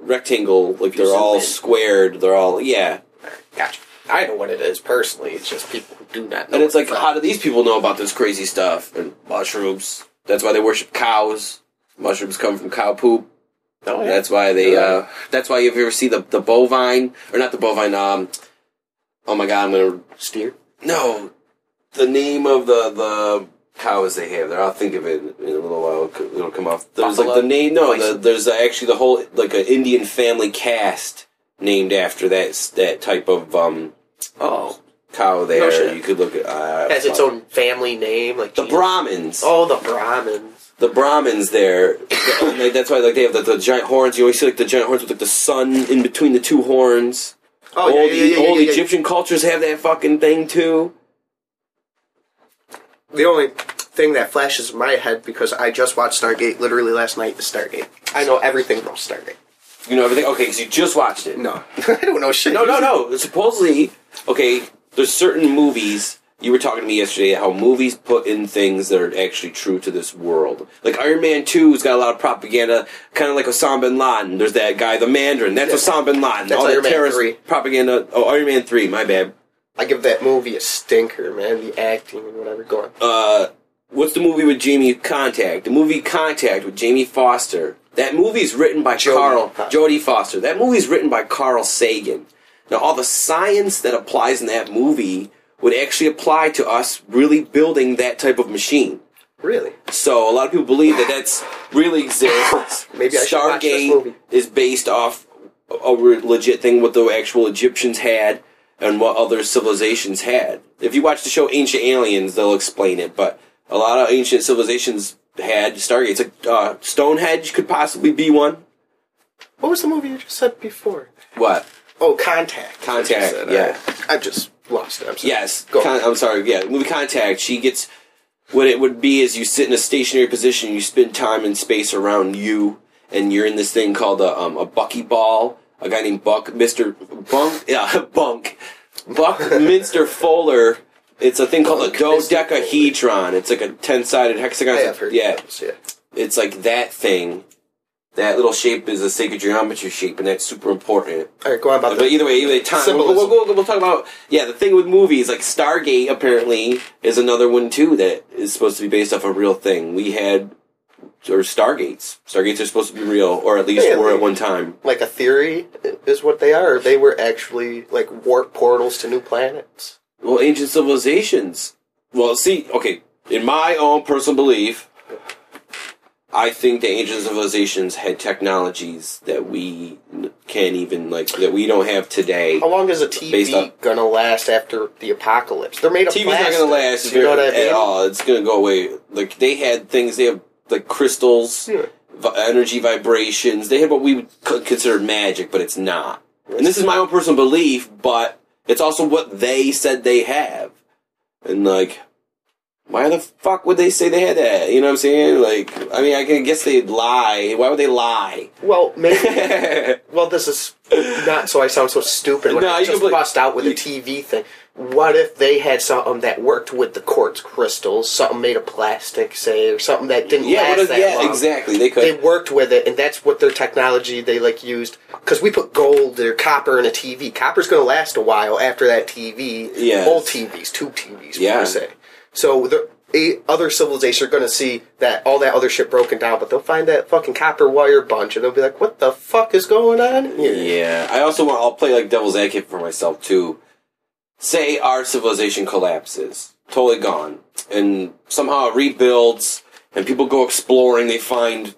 B: rectangle, like they're
C: zoom
B: all
C: in.
B: squared. They're all
C: Gotcha. I know what it is personally. It's just people who do not know.
B: And it's like,
C: what
B: how do these people know about this crazy stuff? And mushrooms. That's why they worship cows. Mushrooms come from cow poop.
C: Oh, yeah.
B: That's why they. That's why if you ever see the bovine, or not the bovine. Oh my god, I'm gonna
C: steer.
B: no. The name of the cows they have. I'll think of it in a little while. It'll come off. There's
C: Buffalo?
B: like the name. No,
C: Bison?
B: there's actually the whole like an Indian family caste named after that type of
C: Oh,
B: cow. There,
C: No shit.
B: you could look at.
C: has its own family name, like
B: The
C: Jesus.
B: Brahmins.
C: Oh, the Brahmins.
B: The Brahmins there. Like, that's why like they have the giant horns. You always see like the giant horns with like the sun in between the two horns.
C: Oh,
B: old
C: yeah.
B: old Egyptian cultures have that fucking thing too.
C: The only thing that flashes in my head, because I just watched Stargate literally last night, is Stargate. I know everything about Stargate.
B: You know everything. Okay, so you just watched it.
C: No. I don't know shit.
B: No. Supposedly, okay, there's certain movies. You were talking to me yesterday how movies put in things that are actually true to this world. Like Iron Man 2's got a lot of propaganda, kind of like Osama bin Laden. There's that guy, the Mandarin. That's Osama bin Laden.
C: That's
B: all
C: Iron
B: that
C: Man
B: terrorist
C: 3.
B: propaganda. Oh, Iron Man 3, my bad.
C: I give that movie a stinker, man. The acting and whatever. Go on.
B: What's the movie with Jamie Contact? The movie Contact with Jamie Foster. That movie's written by Jodie Foster. That movie's written by Carl Sagan. Now, all the science that applies in that movie would actually apply to us really building that type of machine.
C: Really?
B: So a lot of people believe that that's really exists.
C: Maybe I should watch this movie.
B: Stargate is based off a legit thing what the actual Egyptians had and what other civilizations had. If you watch the show Ancient Aliens, they'll explain it, but a lot of ancient civilizations had Stargates. Like Stonehenge could possibly be one.
C: What was the movie you just said before?
B: What?
C: Oh, Contact.
B: Contact,
C: Said,
B: yeah.
C: I just lost it. I'm sorry.
B: Yes.
C: Go on.
B: I'm sorry. Yeah. Movie Contact. She gets what it would be is you sit in a stationary position. You spend time and space around you, and you're in this thing called a buckyball. A guy named Buckminster Fuller. It's a thing called a dodecahedron. It's like a 10-sided hexagon.
C: I have heard
B: yeah.
C: of those, yeah.
B: It's like that thing. That little shape is a sacred geometry shape, and that's super important.
C: All right, go on about
B: But either way, time.
C: symbolism.
B: We'll talk about the thing with movies. Like Stargate apparently is another one too that is supposed to be based off a real thing. We had Stargates. Stargates are supposed to be real, or at least were at one time.
C: Like a theory is what they are. They were actually like warp portals to new planets.
B: Well, ancient civilizations. Well, see, okay, in my own personal belief, I think the ancient civilizations had technologies that we can't even, that we don't have today.
C: How long is a TV gonna last after the apocalypse? They're made of
B: TV's
C: plastic.
B: not gonna last
C: You know what I mean?
B: at all. It's gonna go away. Like, they had things, they have, like, crystals, energy vibrations. They had what we would consider magic, but it's not. And this is my own personal belief, but it's also what they said they have. And, like, why the fuck would they say they had that? You know what I'm saying? Like, I mean, I can guess they'd lie. Why would they lie?
C: Well, maybe. Well, this is not so I sound so stupid when
B: No,
C: I
B: you
C: just
B: can
C: bust out with a TV thing. What if they had something that worked with the quartz crystals, something made of plastic, say, or something that didn't last that long?
B: Exactly. They could.
C: They worked with it, and that's what their technology they used. Because we put gold or copper in a TV. Copper's going to last a while after that TV.
B: Yes.
C: Old TVs, tube TVs,
B: Yeah.
C: per se. So the other civilizations are going to see that all that other shit broken down, but they'll find that fucking copper wire bunch, and they'll be like, "What the fuck is going on here?"
B: Yeah. I'll play like devil's advocate for myself too. Say our civilization collapses, totally gone, and somehow it rebuilds, and people go exploring. They find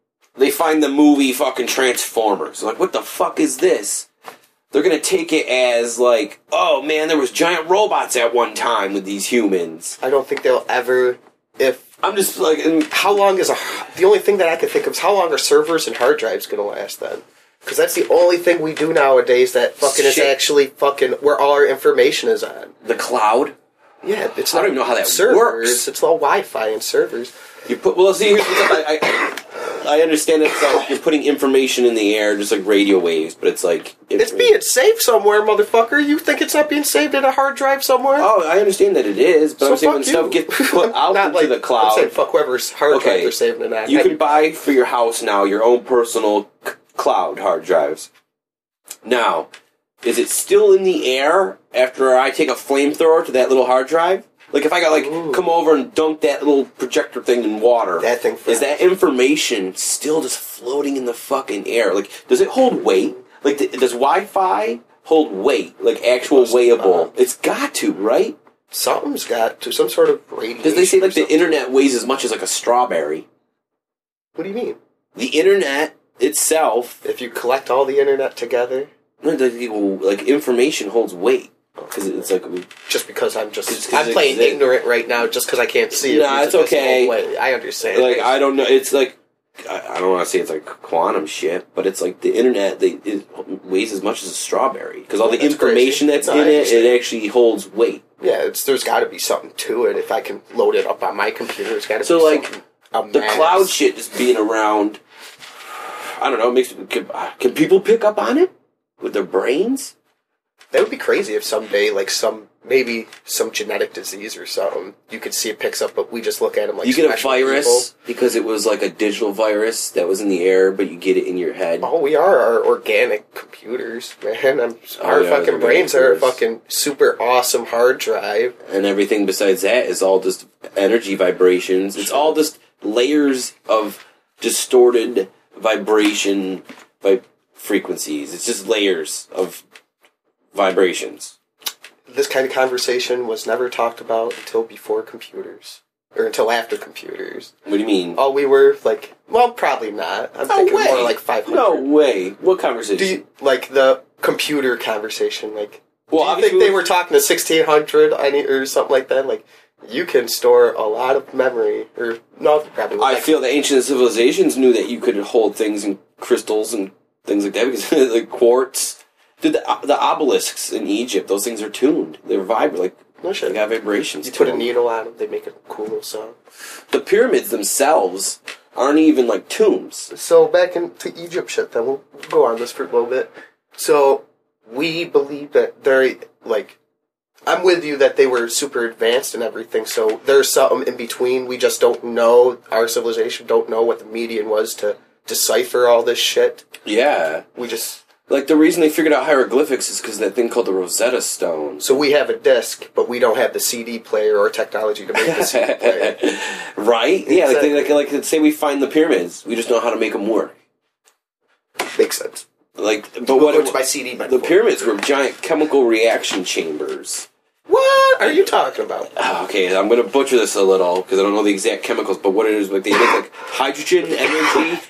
B: the movie fucking Transformers. Like, what the fuck is this? They're gonna take it as like, oh man, there was giant robots at one time with these humans.
C: I don't think they'll ever.
B: I'm just like,
C: How long is the only thing that I can think of is how long are servers and hard drives going to last then? Because that's the only thing we do nowadays that fucking is actually fucking where all our information is on.
B: the cloud.
C: Yeah, it's
B: I
C: not
B: don't even know how that
C: servers.
B: works.
C: It's all Wi-Fi and servers.
B: See, here's what's up. I understand it's like you're putting information in the air, just like radio waves, but it's like
C: It's being saved somewhere, motherfucker. You think it's not being saved in a hard drive somewhere?
B: Oh, I understand that it is, but
C: So
B: I'm saying when
C: fuck
B: stuff
C: you.
B: gets put out
C: Not
B: into
C: like
B: the cloud.
C: I'm saying fuck whoever's hard drive they're saving it on.
B: You can buy for your house now your own personal cloud hard drives. Now, is it still in the air after I take a flamethrower to that little hard drive? Like if I got come over and dunk that little projector thing in water,
C: That thing
B: is that information still just floating in the fucking air? Like, does it hold weight? Like, does Wi-Fi hold weight? Like actual weighable? It's got to, right?
C: Something's got to, some sort of radiation.
B: Because they say like the
C: or something.
B: internet weighs as much as like a strawberry.
C: What do you mean?
B: The internet itself,
C: If you collect all the internet together,
B: like information holds weight. Because it's like
C: just because I'm
B: It's
C: playing ignorant right now, just because I can't see it.
B: Nah, it's okay.
C: I understand.
B: like I don't know. It's like I don't want to say it's like quantum shit, but it's like the internet. It weighs as much as a strawberry because all the
C: That's
B: information
C: crazy.
B: that's
C: No,
B: in
C: I
B: it
C: understand.
B: actually holds weight.
C: Yeah, there's got to be something to it. If I can load it up on my computer, it's got to
B: So
C: be
B: like
C: something.
B: the cloud shit just being around. I don't know. Makes can people pick up on it with their brains?
C: That would be crazy if someday, like maybe some genetic disease or something, you could see it picks up, but we just look at them like
B: You get a
C: special
B: virus because it was like a digital virus that was in the air, but you get it in your head.
C: people. Oh, we are our organic computers, man. Our
B: yeah,
C: fucking
B: organic
C: brains are a
B: computers.
C: fucking super awesome hard drive.
B: And everything besides that is all just energy vibrations. It's all just layers of distorted vibration by frequencies. It's just layers of vibrations.
C: This kind of conversation was never talked about until before computers. Or until after computers.
B: What do you mean?
C: Oh, we were like, well, probably not. I'm thinking more like 500.
B: No way. What conversation?
C: Do you, like the computer conversation, like,
B: Well,
C: do you
B: obviously
C: think they were talking to 1600 or something like that? Like, you can store a lot of memory, or no, probably.
B: I
C: like,
B: feel the ancient civilizations knew that you could hold things in crystals and things like that because like quartz. Dude, the obelisks in Egypt, those things are tuned. They're like
C: no shit.
B: they got vibrations.
C: You
B: to
C: put a
B: them.
C: needle on them, they make a cool little sound.
B: The pyramids themselves aren't even like tombs.
C: So back into Egypt shit, then we'll go on this for a little bit. So we believe that they're like, I'm with you that they were super advanced and everything. So there's something in between. We just don't know. Our civilization don't know what the median was to decipher all this shit.
B: Yeah.
C: We just.
B: Like, the reason they figured out hieroglyphics is because that thing called the Rosetta Stone.
C: So we have a disc, but we don't have the CD player or technology to make the CD player.
B: Right? Yeah,
C: Exactly.
B: like, say we find the pyramids. We just know how to make them work.
C: Makes sense.
B: Like, but what
C: What's my CD meant
B: the
C: for?
B: pyramids were giant chemical reaction chambers.
C: What are you talking about?
B: Okay, I'm going to butcher this a little because I don't know the exact chemicals, but what it is, like they make like hydrogen energy.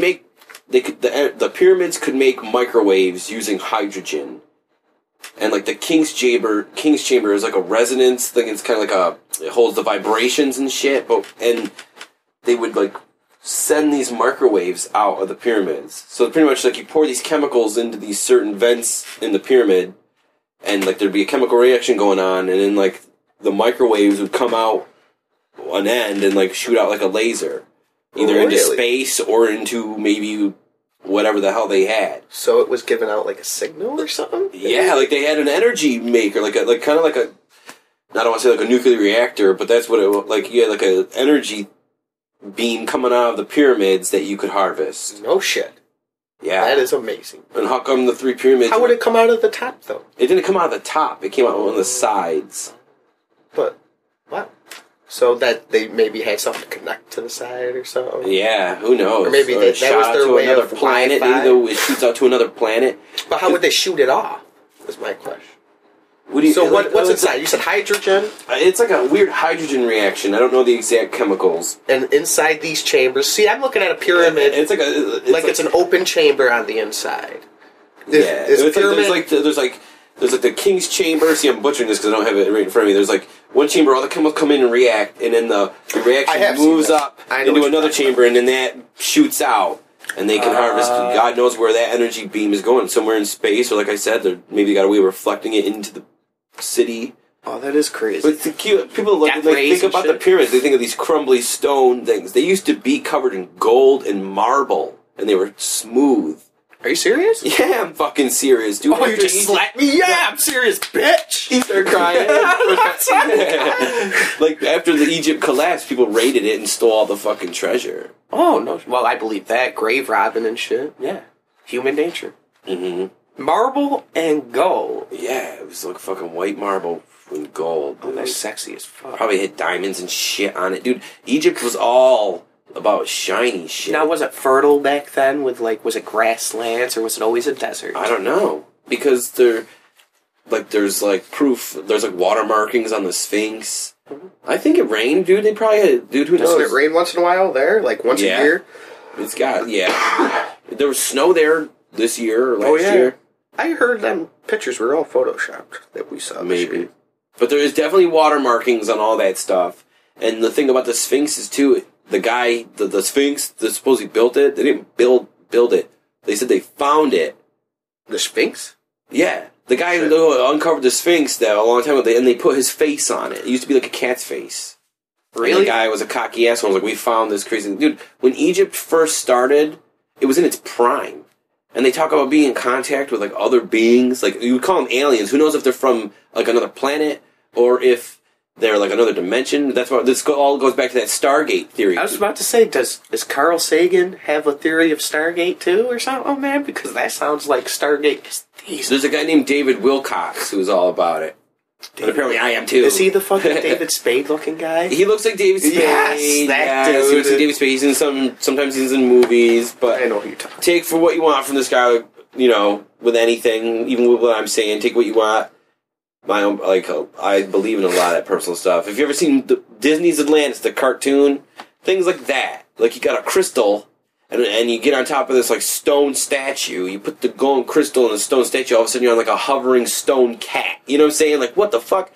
B: The pyramids could make microwaves using hydrogen, and like the King's Chamber is like a resonance thing. It's kind of like it holds the vibrations and shit. And they would like send these microwaves out of the pyramids. So pretty much like you pour these chemicals into these certain vents in the pyramid. And, like, there'd be a chemical reaction going on, and then, like, the microwaves would come out one end and, like, shoot out like a laser. Either into
C: Really?
B: space or into maybe whatever the hell they had.
C: So it was giving out like a signal or something?
B: Yeah, like, they had an energy maker, I don't want to say like a nuclear reactor, but that's what it was. Like, you had, like, an energy beam coming out of the pyramids that you could harvest.
C: No shit.
B: Yeah.
C: That is amazing.
B: And how come the three pyramids...
C: How would it come out of the top, though?
B: It didn't come out of the top. It came out on the sides.
C: But, what? So that they maybe had something to connect to the side or something?
B: Yeah, who knows?
C: Or maybe
B: it
C: that
B: shot
C: was
B: out
C: their
B: to
C: way
B: another
C: of
B: planet.
C: Wi-Fi.
B: Maybe it shoots out to another planet.
C: But how would they shoot it off? Was my question.
B: What do you,
C: So
B: like,
C: what's
B: like,
C: inside? You said hydrogen,
B: It's like a weird hydrogen reaction. I don't know the exact chemicals.
C: and inside these chambers. See, I'm looking at a pyramid.
B: It's
C: It's an open chamber on the inside.
B: Yeah,
C: Is
B: it's
C: pyramid,
B: like there's like the King's Chamber. See, I'm butchering this because I don't have it right in front of me. There's like one chamber, all the chemicals come in and react, and then the
C: I have
B: reaction
C: seen
B: moves
C: that.
B: up
C: I know
B: into
C: what you're
B: another
C: talking
B: chamber, and then that shoots out, and they can harvest. God knows where that energy beam is going, somewhere in space, or like I said, maybe they got a way of reflecting it into the city.
C: Oh, that is crazy.
B: But it's cute. People look,
C: Death
B: like,
C: rays
B: think
C: and
B: about
C: shit.
B: the pyramids. They think of these crumbly stone things. They used to be covered in gold and marble, and they were smooth.
C: Are you serious?
B: Yeah, I'm fucking serious, dude.
C: Oh, you just slapped me? Yeah, I'm serious, bitch!
B: He started crying. Like, after the Egypt collapsed, people raided it and stole all the fucking treasure.
C: Oh, no. Well, I believe that. Grave robbing and shit.
B: Yeah.
C: Human nature.
B: Mm-hmm.
C: Marble and gold.
B: Yeah, it was like fucking white marble with gold.
C: Oh, that's sexy as fuck.
B: Probably had diamonds and shit on it. Dude, Egypt was all about shiny shit.
C: Now, was it fertile back then with, like, was it grasslands or was it always a desert?
B: I don't know. Because there's like proof, there's like water markings on the Sphinx. I think it rained, dude. They probably had, dude, who knows?
C: Doesn't it rain once in a while there? Like, once a year?
B: It's got, There was snow there this year or last year.
C: I heard them pictures were all photoshopped that we saw this
B: Maybe.
C: year.
B: But there is definitely water markings on all that stuff. And the thing about the Sphinx is, too, the guy, the Sphinx that supposedly built it, they didn't build it. They said they found it.
C: The Sphinx?
B: Yeah. The guy who uncovered the Sphinx, though, a long time ago, and they put his face on it. It used to be like a cat's face.
C: Really?
B: And the guy was a cocky asshole. Was like, we found this crazy... Dude, when Egypt first started, it was in its prime. And they talk about being in contact with, like, other beings. Like, you would call them aliens. Who knows if they're from, like, another planet or if they're, like, another dimension. That's why this all goes back to that Stargate theory.
C: I was about to say, does Carl Sagan have a theory of Stargate, too, or something? Oh, man, because that sounds like Stargate.
B: There's a guy named David Wilcox who's all about it. And apparently I am, too.
C: Is he the fucking David Spade-looking guy?
B: He looks like David Spade.
C: Yes, that dude.
B: He looks like David Spade. He's in sometimes he's in movies, but
C: I know who you're talking about.
B: Take for what you want from this guy, you know, with anything, even with what I'm saying. Take what you want. My own, like, I believe in a lot of that personal stuff. Have you ever seen Disney's Atlantis, the cartoon? Things like that. Like, you got a crystal, and you get on top of this, like, stone statue. You put the golden crystal in a stone statue, all of a sudden you're on, like, a hovering stone cat. You know what I'm saying? Like, what the fuck?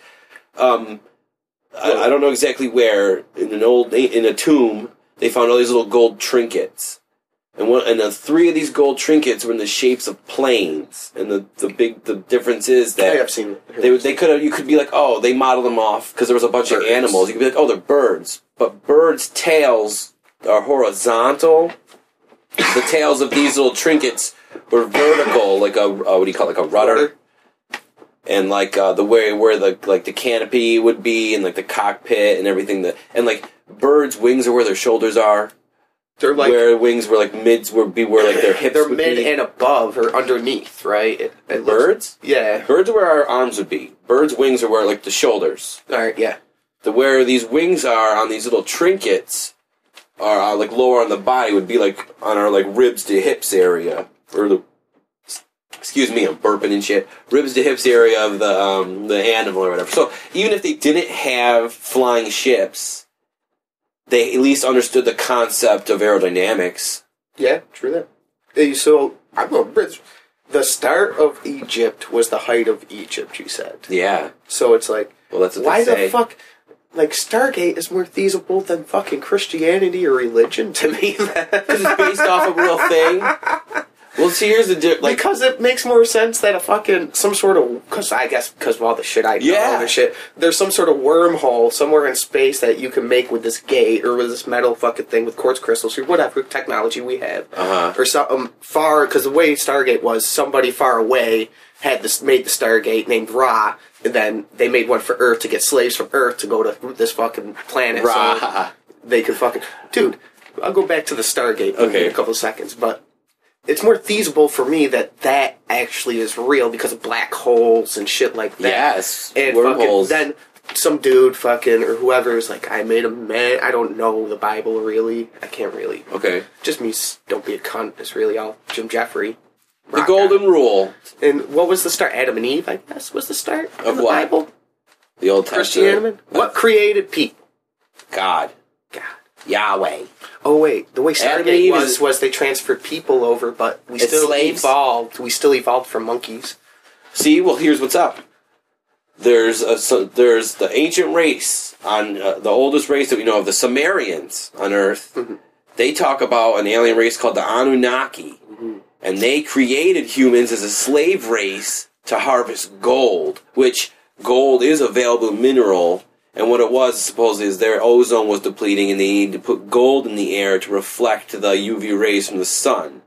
B: I don't know exactly where. In a tomb, they found all these little gold trinkets. And the three of these gold trinkets were in the shapes of planes. And the difference is that
C: I've seen
B: they could have, you could be like, oh, they modeled them off because there was a bunch of animals. You could be like, oh, they're birds. But birds' tails are horizontal. The tails of these little trinkets were vertical, like a what do you call it, like a rudder. And like the way where the canopy would be, and like the cockpit and everything. And like birds' wings are where their shoulders are.
C: They're like
B: where wings were like mids would be where like their hips.
C: They're
B: would
C: mid
B: be.
C: and above or underneath, right? It
B: Birds?
C: Yeah.
B: Birds are where our arms would be. Birds' wings are where like the shoulders.
C: All right. Yeah.
B: Where these wings are on these little trinkets are like lower on the body would be like on our like ribs to hips area, or the excuse me, I'm burping and shit. Ribs to hips area of the animal or whatever. So even if they didn't have flying ships, they at least understood the concept of aerodynamics.
C: Yeah, true that. So I'm a bridge. The start of Egypt was the height of Egypt. You said.
B: Yeah.
C: So it's like,
B: well, that's what
C: why
B: they say.
C: the fuck? Like, Stargate is more feasible than fucking Christianity or religion to me.
B: Because it's based off a real thing. Well, see, here's the
C: because it makes more sense that a fucking some sort of because of all the shit I know and shit. There's some sort of wormhole somewhere in space that you can make with this gate or with this metal fucking thing with quartz crystals or whatever technology we have, or something far. Because the way Stargate was, somebody far away had made the Stargate named Ra, and then they made one for Earth to get slaves from Earth to go to this fucking planet.
B: Ra.
C: So they could fucking dude. I'll go back to the Stargate in a couple of seconds, but. It's more feasible for me that actually is real because of black holes and shit like that.
B: Yes,
C: and
B: wormholes.
C: Then some dude fucking or whoever is like, I made a man. I don't know the Bible really. I can't really.
B: Okay.
C: Just me. Don't be a cunt. It's really all Jim Jeffrey.
B: The Golden Rule.
C: And what was the start? Adam and Eve, I guess, was the start
B: of
C: the
B: what?
C: Bible.
B: The Old Testament.
C: Christianity. What created people?
B: God. Yahweh.
C: Oh wait, the way Stargate was they transferred people over, but we still evolved. We still evolved from monkeys.
B: See, well, here's what's up. There's the ancient race on the oldest race that we know of, the Sumerians on Earth. Mm-hmm. They talk about an alien race called the Anunnaki, and they created humans as a slave race to harvest gold, which gold is a valuable mineral. And what it was, supposedly, is their ozone was depleting, and they needed to put gold in the air to reflect the UV rays from the sun.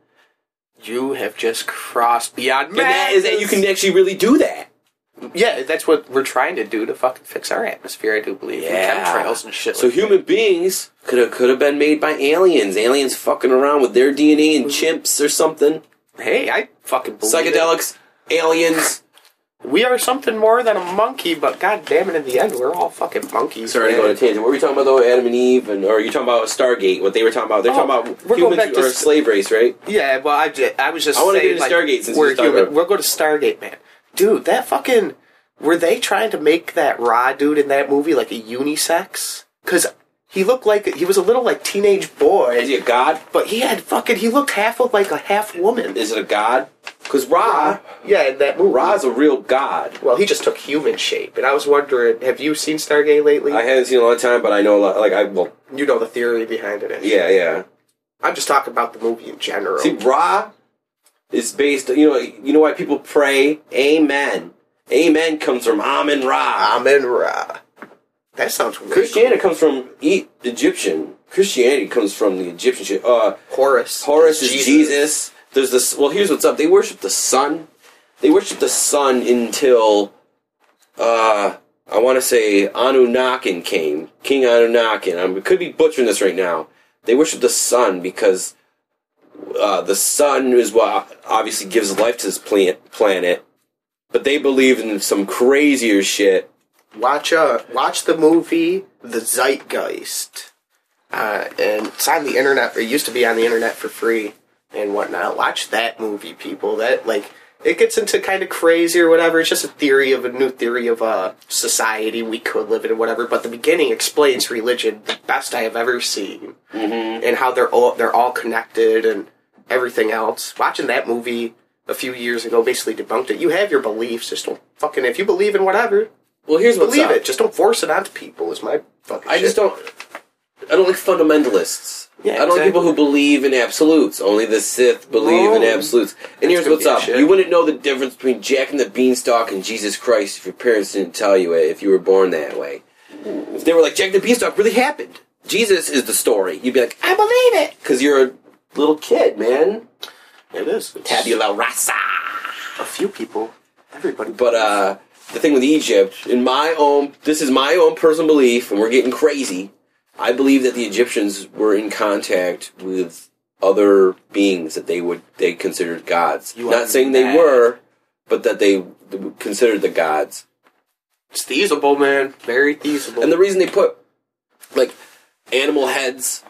C: You have just crossed beyond madness.
B: And that is that you can actually really do that.
C: Yeah, that's what we're trying to do to fucking fix our atmosphere, I do believe.
B: Yeah.
C: Chemtrails and shit.
B: So like human beings could have been made by aliens. Aliens fucking around with their DNA and chimps or something.
C: Hey, I fucking believe it.
B: Psychedelics, aliens.
C: We are something more than a monkey, but god damn it, in the end, we're all fucking monkeys.
B: Sorry to go on a tangent. What were we talking about, though? Adam and Eve? Or are you talking about Stargate? What they were talking about? They're talking about
C: we're going back
B: humans
C: to
B: or a slave race, right?
C: Yeah, well, I was just
B: I want to
C: saying,
B: get into Stargate since
C: we're
B: you're talking
C: human.
B: about.
C: We'll go to Stargate, man. Dude, that fucking... Were they trying to make that Ra dude in that movie like a unisex? Because he looked like... He was a little, like, teenage boy.
B: Is he a god?
C: But he had fucking... He looked half like a half woman.
B: Is it a god? Because Ra...
C: Yeah, in that movie.
B: Ra's a real god.
C: Well, he just took human shape. And I was wondering, have you seen Stargate lately?
B: I haven't seen it in a long time, but I know a lot. Like,
C: You know the theory behind it.
B: yeah.
C: I'm just talking about the movie in general.
B: See, Ra is based... You know why people pray? Amen. Amen comes from Amen Ra.
C: Amen Ra. That sounds weird.
B: Christianity comes from Egyptian. Christianity comes from the Egyptian shit.
C: Horus.
B: Horus is Jesus. There's this. Well, here's what's up. They worship the sun. They worship the sun until, I want to say Anunnakin came. King Anunnakin. I could be butchering this right now. They worship the sun because the sun is what obviously gives life to this planet. But they believe in some crazier shit.
C: Watch the movie The Zeitgeist. And it's on the internet. It used to be on the internet for free and whatnot. Watch that movie, people. That, like, it gets into kind of crazy or whatever. It's just a new theory of society we could live in and whatever. But the beginning explains religion the best I have ever seen. Mm-hmm. And how they're all connected and everything else. Watching that movie a few years ago basically debunked it. You have your beliefs, just don't fucking... If you believe in whatever,
B: well, here's what's
C: believe
B: up.
C: it. Just don't force it onto people is my fucking
B: I
C: shit.
B: just don't... I don't like fundamentalists.
C: Yeah,
B: I don't like people who believe in absolutes. Only the Sith believe in absolutes. And here's what's up.
C: Shit.
B: You wouldn't know the difference between Jack and the Beanstalk and Jesus Christ if your parents didn't tell you it, if you were born that way. If they were like, Jack and the Beanstalk really happened. Jesus is the story. You'd be like, I believe it. Because you're a little kid, man.
C: It is.
B: Tabula rasa.
C: A few people. Everybody.
B: But the thing with Egypt, this is my own personal belief, and we're getting crazy. I believe that the Egyptians were in contact with other beings that they considered gods. Not saying they were, but that they considered the gods.
C: It's feasible, man. Very feasible.
B: And the reason they put like animal heads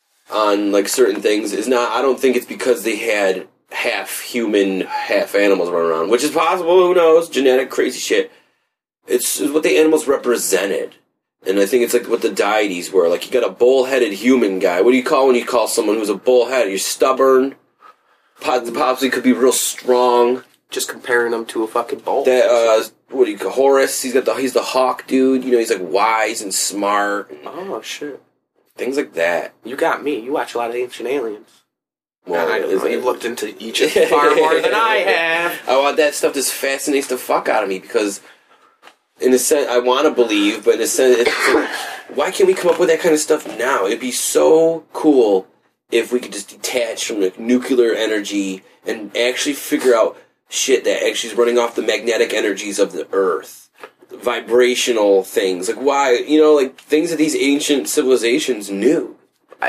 B: on like certain things is not. I don't think it's because they had half human, half animals running around, which is possible. Who knows? Genetic crazy shit. It's what the animals represented. And I think it's like what the deities were. Like, you got a bull-headed human guy. What do you call when you call someone who's a bullhead? You're stubborn. Possibly could be real strong.
C: Just comparing them to a fucking bull.
B: That, what do you call Horus? He's the hawk dude. You know, he's like wise and smart. And
C: oh, shit.
B: things like that.
C: You got me. You watch a lot of Ancient Aliens.
B: Well,
C: I don't know. You've looked into Egypt far more than I have.
B: I want that stuff just fascinates the fuck out of me because... In a sense, I want to believe, but in a sense, it's like, why can't we come up with that kind of stuff now? It'd be so cool if we could just detach from like nuclear energy and actually figure out shit that actually is running off the magnetic energies of the Earth. Vibrational things. Like, why, like, things that these ancient civilizations knew.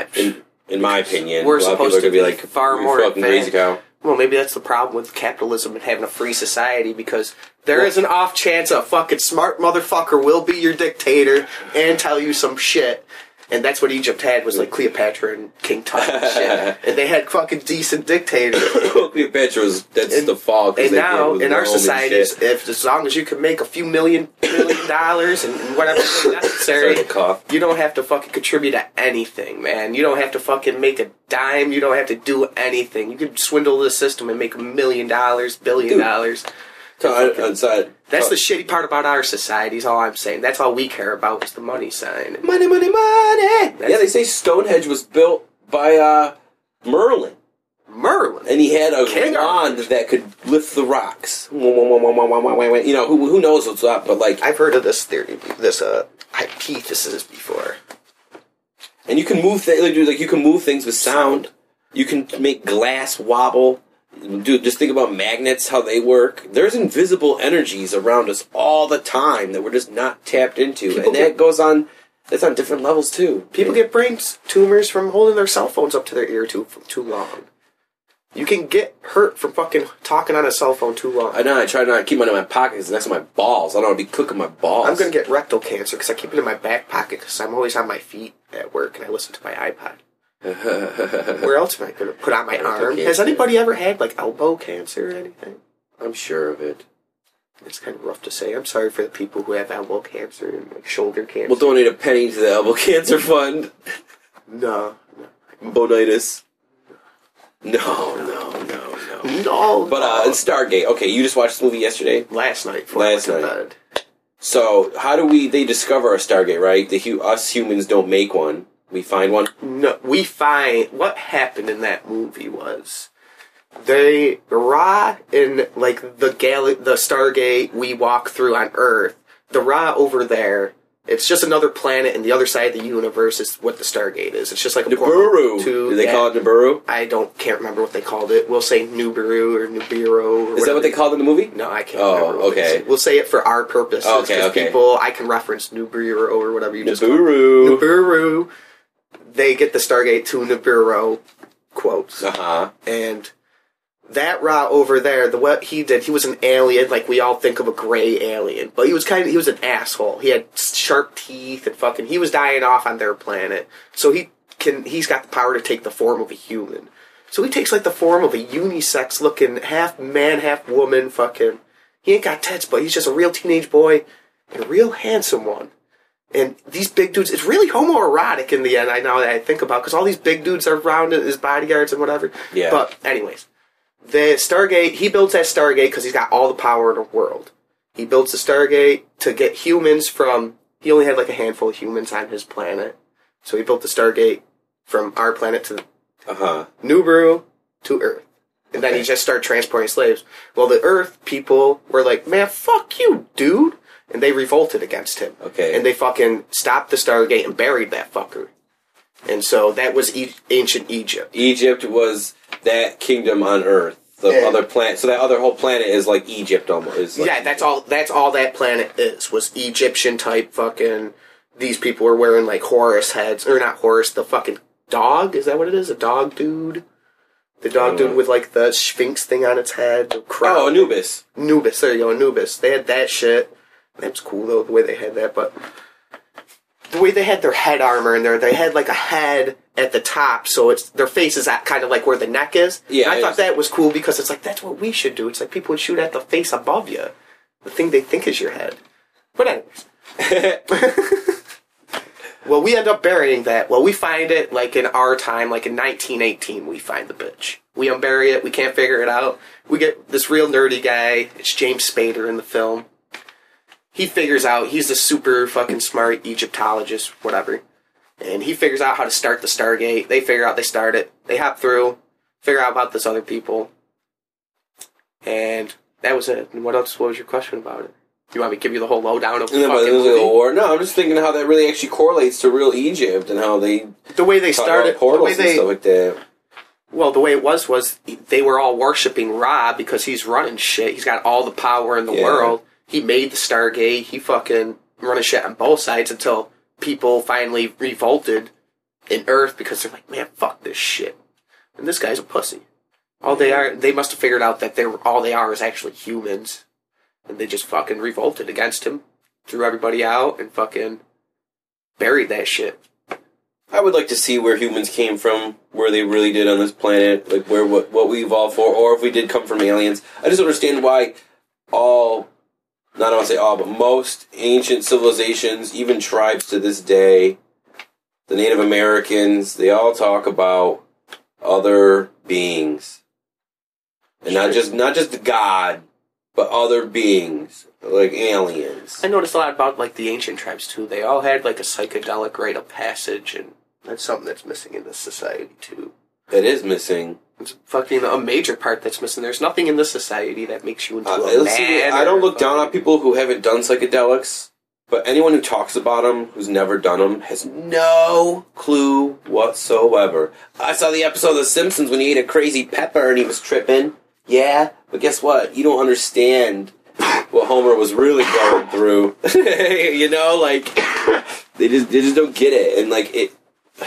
B: In my opinion.
C: We're
B: a lot of
C: supposed
B: people are
C: to
B: going
C: be
B: to be like,
C: far
B: "You're
C: more
B: fucking crazy
C: advanced."
B: cow.
C: Well, maybe that's the problem with capitalism and having a free society, because there is an off chance a fucking smart motherfucker will be your dictator and tell you some shit. And that's what Egypt had, was like Cleopatra and King Tut and shit. And they had fucking decent dictators.
B: Cleopatra that's the fall.
C: And now, in our societies, as long as you can make a few million dollars and whatever is necessary, you don't have to fucking contribute to anything, man. You don't have to fucking make a dime. You don't have to do anything. You can swindle the system and make $1 million, $1 billion. That's the shitty part about our society, is all I'm saying. That's all we care about, is the money sign.
B: Money, money, money! Yeah, they say Stonehenge was built by Merlin.
C: Merlin?
B: And he had a wand that could lift the rocks. Who knows what's up, but like...
C: I've heard of this theory, this hypothesis before.
B: And you can move you can move things with sound. You can make glass wobble. Dude, just think about magnets, how they work. There's invisible energies around us all the time that we're just not tapped into. That's on different levels, too.
C: People get brain tumors from holding their cell phones up to their ear too long. You can get hurt from fucking talking on a cell phone too long.
B: I know. I try not to keep mine in my pocket because it's next to my balls. I don't want to be cooking my balls.
C: I'm going to get rectal cancer because I keep it in my back pocket because I'm always on my feet at work and I listen to my iPod. Where else am I going to put on my arm?
B: Cancer.
C: Has anybody ever had, like, elbow cancer or anything?
B: I'm sure of it.
C: It's kind of rough to say. I'm sorry for the people who have elbow cancer and, like, shoulder cancer.
B: We'll donate a penny to the Elbow Cancer Fund.
C: No.
B: Bonitis. No. But in Stargate, okay, you just watched this movie yesterday?
C: Last night before I went to bed.
B: So, how do they discover a Stargate, right? Us humans don't make one. We find one?
C: No, what happened in that movie was, Ra in, like, the Stargate we walk through on Earth, the Ra over there, it's just another planet in the other side of the universe is what the Stargate is. It's just like a
B: Nibiru. Do they call it Nibiru?
C: I can't remember what they called it. We'll say Nibiru or Nibiru.
B: Is that what they called it in the movie?
C: No, I can't remember. Okay. We'll say it for our purposes.
B: Okay.
C: People, I can reference Nibiru or whatever you just called it.
B: Nibiru.
C: They get the Stargate to Nibiru, quotes.
B: Uh-huh.
C: And that Ra over there, what he did, he was an alien, like we all think of a gray alien. But he was an asshole. He had sharp teeth and he was dying off on their planet. So he's got the power to take the form of a human. So he takes, like, the form of a unisex looking half man, half woman he ain't got tits, but he's just a real teenage boy and a real handsome one. And these big dudes, it's really homoerotic in the end, I know that I think about, because all these big dudes are around his bodyguards and whatever.
B: Yeah.
C: But, anyways, the Stargate, he builds that Stargate because he's got all the power in the world. He builds the Stargate to get humans he only had like a handful of humans on his planet. So he built the Stargate from our planet to Nibiru to Earth. And then he just started transporting slaves. Well, the Earth people were like, man, fuck you, dude. And they revolted against him.
B: Okay.
C: And they fucking stopped the Stargate and buried that fucker. And so that was ancient Egypt.
B: Egypt was that kingdom on Earth. The other planet. So that other whole planet is like Egypt almost.
C: Yeah, that's all that planet was Egyptian type fucking... These people were wearing, like, Horus heads. Or not Horus, the fucking dog? Is that what it is? A dog dude? The dog dude with, like, the Sphinx thing on its head. The crown.
B: Oh, Anubis.
C: Anubis, there you go, Anubis. They had that shit. That was cool, though, the way they had that, but... The way they had their head armor in there, they had, like, a head at the top, so their face is at kind of like where the neck is.
B: Yeah.
C: And I thought that was cool because it's like, that's what we should do. It's like people would shoot at the face above you. The thing they think is your head. But anyways. Well, we end up burying that. Well, we find it, like, in our time, like in 1918, we find the bitch. We unbury it. We can't figure it out. We get this real nerdy guy. It's James Spader in the film. He figures out, he's the super fucking smart Egyptologist, whatever. And he figures out how to start the Stargate. They figure out they start it. They hop through, figure out about this other people. And that was it. And what else? What was your question about it? You want me to give you the whole lowdown of the fucking movie?
B: War? No, I'm just thinking how that really actually correlates to real Egypt and how they...
C: The way they started...
B: Portals and stuff like that.
C: Well, the way it was they were all worshipping Ra because he's running shit. He's got all the power in the world. He made the Stargate. He fucking running shit on both sides until people finally revolted in Earth because they're like, man, fuck this shit. And this guy's a pussy. They must have figured out that all they are is actually humans. And they just fucking revolted against him, threw everybody out, and fucking buried that shit.
B: I would like to see where humans came from, where they really did on this planet, like what we evolved for, or if we did come from aliens. I just don't understand why not I want to say all, but most ancient civilizations, even tribes to this day, the Native Americans, they all talk about other beings. And not just God, but other beings, like aliens.
C: I noticed a lot about, like, the ancient tribes, too. They all had, like, a psychedelic rite of passage, and that's something that's missing in this society, too.
B: It is missing.
C: It's fucking a major part that's missing. There's nothing in this society that makes you into a man.
B: I don't look down on people who haven't done psychedelics, but anyone who talks about them, who's never done them, has no clue whatsoever. I saw the episode of The Simpsons when he ate a crazy pepper and he was tripping. Yeah, but guess what? You don't understand what Homer was really going through. You know, like, they just don't get it. And, like,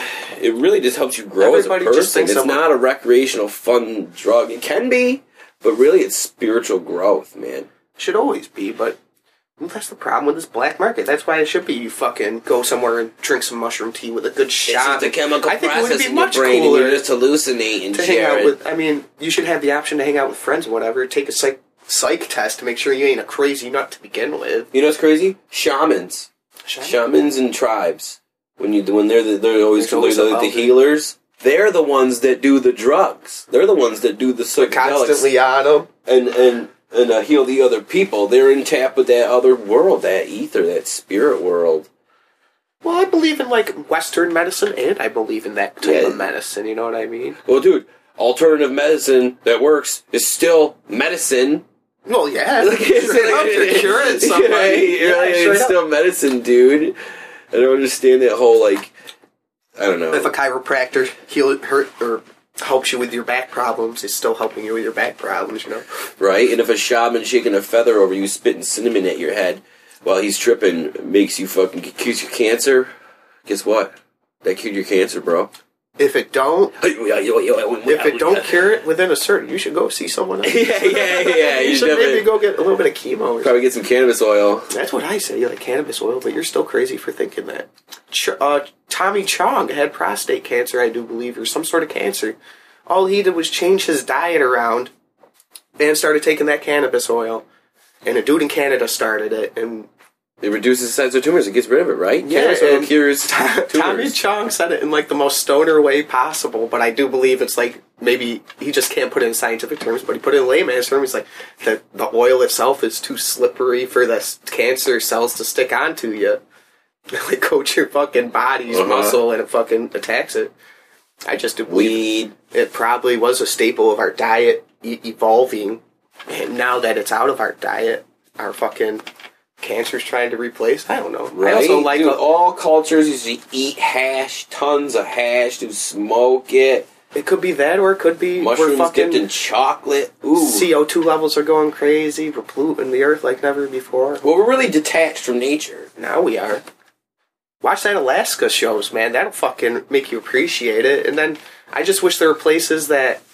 B: it really just helps you grow
C: Everybody
B: as a
C: just
B: person.
C: thinks
B: It's
C: someone-
B: not a recreational fun drug. It can be, but really it's spiritual growth, man.
C: Should always be, but that's the problem with this black market. That's why it should be you fucking go somewhere and drink some mushroom tea with a good
B: It's
C: shot.
B: just a chemical
C: I think it would
B: process
C: be
B: in your
C: much
B: brain, and
C: cooler
B: you just hallucinate and
C: to hang out
B: share
C: with. I mean, you should have the option to hang out with friends or whatever. Take a psych test to make sure you ain't a crazy nut to begin with.
B: You know what's crazy? Shamans and tribes. When they're always
C: There's always
B: the
C: about it.
B: healers. They're the ones that do the drugs. They're the ones that do the psychedelics
C: Constantly on them.
B: and heal the other people. They're in tap with that other world, that ether, that spirit world.
C: Well, I believe in like Western medicine, and I believe in that type
B: Yeah.
C: of medicine. You know what I mean?
B: Well, dude, alternative medicine that works is still medicine.
C: Well, yeah.
B: Like,
C: You're curing somebody.
B: It's still medicine, dude. I don't understand that whole, like, I don't know.
C: If a chiropractor helps you with your back problems, it's still helping you with your back problems, you know?
B: Right? And if a shaman shaking a feather over you, spitting cinnamon at your head while he's tripping makes you fucking cures your cancer, guess what? That cured your cancer, bro.
C: If it don't
B: If
C: cure it within a certain, you should go see someone else.
B: yeah.
C: You should maybe go get a little bit of chemo. Or something.
B: Probably get some cannabis oil.
C: That's what I say. You like cannabis oil, but you're still crazy for thinking that. Tommy Chong had prostate cancer, I do believe, or some sort of cancer. All he did was change his diet around and started taking that cannabis oil. And a dude in Canada started it, and
B: It reduces the size of tumors. It gets rid of it, right?
C: Yeah,
B: Cannabis oil
C: and
B: cures
C: Tommy
B: tumors.
C: Chong said it in like the most stoner way possible, but I do believe it's like maybe he just can't put it in scientific terms, but he put it in layman's terms. He's like the oil itself is too slippery for the cancer cells to stick onto you. Like coat your fucking body's muscle and it fucking attacks it. I just do believe
B: Weed.
C: it probably was a staple of our diet evolving, and now that it's out of our diet, our fucking cancer's trying to replace. I don't know.
B: Right?
C: I also like
B: Dude, all cultures usually eat hash, tons of hash, do smoke it.
C: it could be that, or it could be
B: Mushrooms
C: we're fucking
B: dipped in chocolate. Ooh.
C: CO2 levels are going crazy. We're polluting the earth like never before.
B: Well, we're really detached from nature.
C: Now we are. Watch that Alaska shows, man. That'll fucking make you appreciate it. And then I just wish there were places that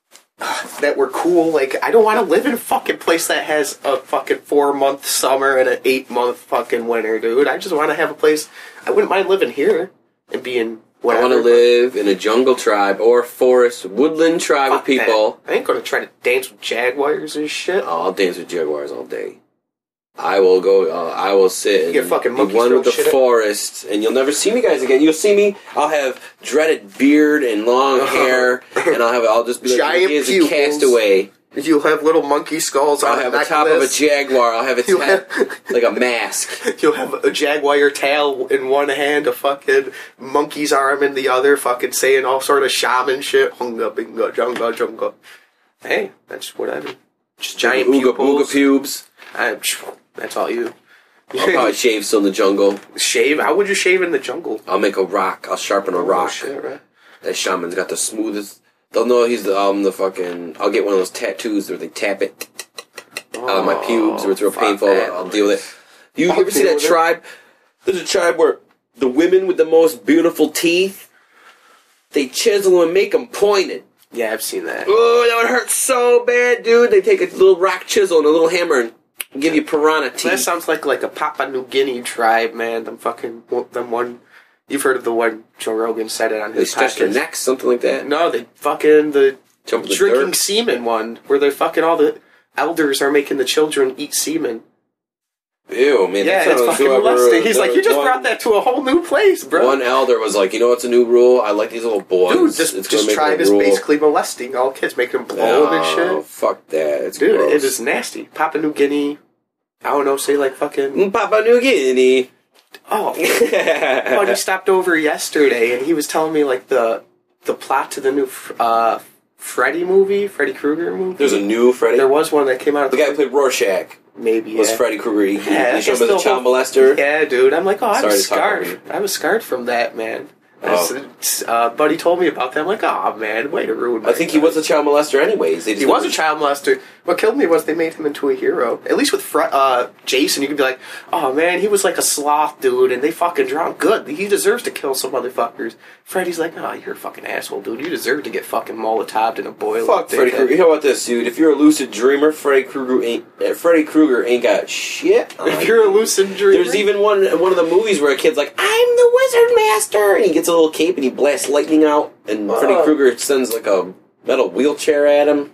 C: were cool. Like, I don't want to live in a fucking place that has a fucking 4-month summer and an 8-month fucking winter, dude. I just want to have a place. I wouldn't mind living here and being whatever.
B: I want to live in a jungle tribe or forest, woodland tribe of
C: Fuck that.
B: people.
C: I ain't gonna try to dance with jaguars and shit.
B: Oh, I'll dance with jaguars all day. I will go. I will sit and
C: Get fucking
B: be
C: monkeys
B: one
C: throw
B: with the
C: shit at-
B: forest, and you'll never see me guys again. You'll see me. I'll have dreaded beard and long hair, and I'll just be like
C: Giant
B: he is a
C: pupils.
B: castaway.
C: You'll have little monkey skulls on
B: I'll have the top of a
C: necklace.
B: jaguar. I'll have its
C: You'll
B: head
C: have-
B: like a mask.
C: You'll have a jaguar tail in one hand, a fucking monkey's arm in the other, fucking saying all sort of shaman shit. Hunga, binga, junga, junga. Hey, that's whatever. Just giant
B: Ooga
C: pupils.
B: pubes.
C: That's all you.
B: I'll probably shave still in the jungle.
C: Shave? How would you shave in the jungle?
B: I'll make a rock. I'll sharpen a rock.
C: Oh, shit, right?
B: That shaman's got the smoothest. They'll know he's the fucking. I'll get one of those tattoos where they tap it out of my pubes, where it's real
C: fuck
B: painful.
C: that.
B: I'll deal with it. You
C: I'll
B: ever see
C: deal
B: that
C: with it.
B: tribe? There's a tribe where the women with the most beautiful teeth, they chisel them and make them pointed.
C: Yeah, I've seen that.
B: Oh, that would hurt so bad, dude. They take a little rock chisel and a little hammer and give you piranha
C: That
B: teeth.
C: sounds like a Papua New Guinea tribe, man. Them one. You've heard of the one Joe Rogan said it on
B: They
C: his
B: stretch their
C: podcast.
B: necks, something like that.
C: No, they fucking the
B: Jump in the
C: drinking
B: dirt.
C: semen one, where they're fucking all the elders are making the children eat semen.
B: Ew, man.
C: Yeah,
B: that
C: it's
B: sounds
C: fucking
B: whoever-
C: molesting. He's like, you just
B: one-
C: brought that to a whole new place, bro.
B: One elder was like, you know what's a new rule? I like these little boys.
C: Dude, this
B: It's gonna make
C: tribe
B: a
C: is
B: rule.
C: basically molesting all kids, making them blow them and
B: Oh,
C: shit.
B: fuck that. It's
C: Dude,
B: gross.
C: it is nasty. Papua New Guinea, I don't know, say like fucking...
B: Papua New Guinea.
C: Oh, buddy stopped over yesterday, and he was telling me like the plot to the new Freddy movie, Freddy Krueger movie.
B: There's a new Freddy.
C: There was one that came out.
B: The guy who played Rorschach
C: maybe
B: was
C: yeah.
B: Freddy Krueger. He
C: Yeah,
B: showed
C: that's
B: me the
C: the
B: child
C: whole-
B: molester.
C: Yeah, dude. I'm like, oh, I
B: Sorry
C: was
B: to talk over
C: scarred. I was scarred from that, man. Buddy told me about that. I'm like, oh man, way to ruin my
B: I think he was a child molester anyways.
C: He was a child molester. What killed me was they made him into a hero. At least with Jason, you could be like, oh man, he was like a sloth dude, and they fucking draw him good. He deserves to kill some motherfuckers. Freddy's like, oh, you're a fucking asshole, dude. You deserve to get fucking molotoved in a boiler.
B: Fuck Freddy Krueger. How about this, dude? If you're a lucid dreamer, Freddy Krueger ain't got shit.
C: If you're a lucid dreamer,
B: there's even one of the movies where a kid's like, I'm the wizard master, and he gets a little cape and he blasts lightning out, and Freddy Krueger sends like a metal wheelchair at him.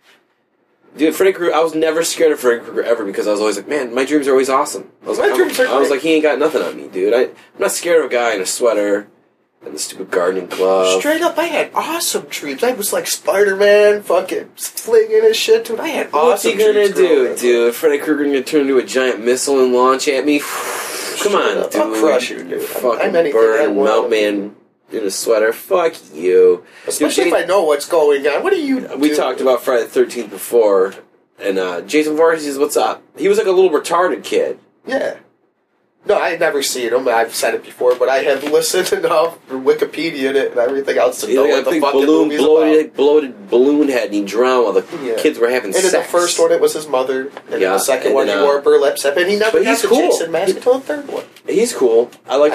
B: Dude, Freddy Krueger, I was never scared of Freddy Krueger ever because I was always like, man, my dreams are always awesome. I was like, he ain't got nothing on me, dude. I'm not scared of a guy in a sweater and the stupid gardening glove.
C: Straight up, I had awesome dreams. I was like Spider-Man, fucking flinging his shit, dude. I had awesome dreams.
B: What's he gonna do, dude? Freddy Krueger gonna turn into a giant missile and launch at me? Come on, dude.
C: I'll crush you, dude.
B: Fucking burn melt man in a sweater. Fuck you.
C: Especially if I know what's going on. What are you doing?
B: We talked about Friday the 13th before, and Jason Voorhees says, what's up? He was like a little retarded kid.
C: Yeah. No, I had never seen him. I've said it before, but I have listened enough for Wikipedia it and everything else to know what the fucking movie's about.
B: Bloated balloon head, and he drowned while the kids were having sex.
C: And in the first one, it was his mother. And in the second one, he wore a burlap sack. And he never got the Jason mask until the third one.
B: He's cool. I like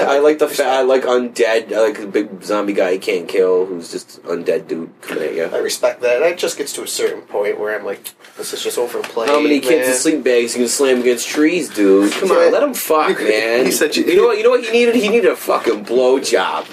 B: undead. I like the big zombie guy you can't kill, who's just undead dude coming at you.
C: I respect that. It just gets to a certain point where I'm like, this is just overplayed.
B: How many kids in sleep bags you can slam against trees, dude? Come on, let him fuck, man.
C: He said,
B: you know what he needed? He needed a fucking blowjob.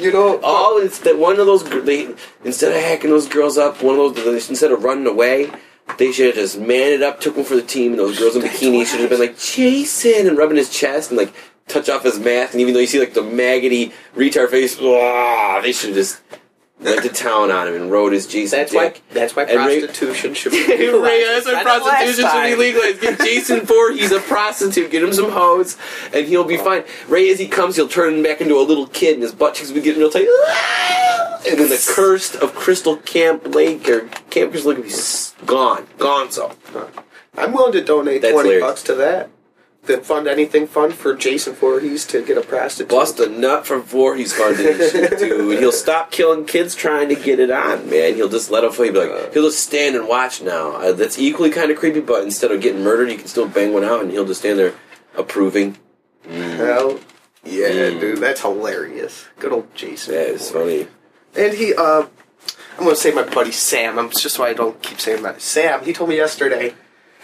B: One of those. Instead of hacking those girls up, instead of running away, they should have just manned it up, took one for the team. And those girls in bikinis should have been like Jason and rubbing his chest and like touch off his mask. And even though you see like the maggoty retard face, they should have just went to town on him and rode his Jason dick.
C: That's why prostitution should be
B: legalized. That's why prostitution should be legalized. Get Jason Voorhees a prostitute. Get him some hoes, and he'll be fine. Right as he comes, he'll turn him back into a little kid, and his butt cheeks will be getting real tight. And then the curse of Crystal Camp Lake, or Camp Crystal Lake, will be gone. Gonzo.
C: I'm willing to donate $20 to that. To fund anything fun for Jason Voorhees to get a prostitute.
B: Bust a nut for Voorhees Foundation, dude. He'll stop killing kids trying to get it on, man. He'll just let him play. He'll just stand and watch now. That's equally kind of creepy, but instead of getting murdered, you can still bang one out, and he'll just stand there approving.
C: Hell yeah, dude. That's hilarious. Good old Jason.
B: That is funny.
C: And he, I'm going to say my buddy Sam. Just so I don't keep saying that. Sam, he told me yesterday,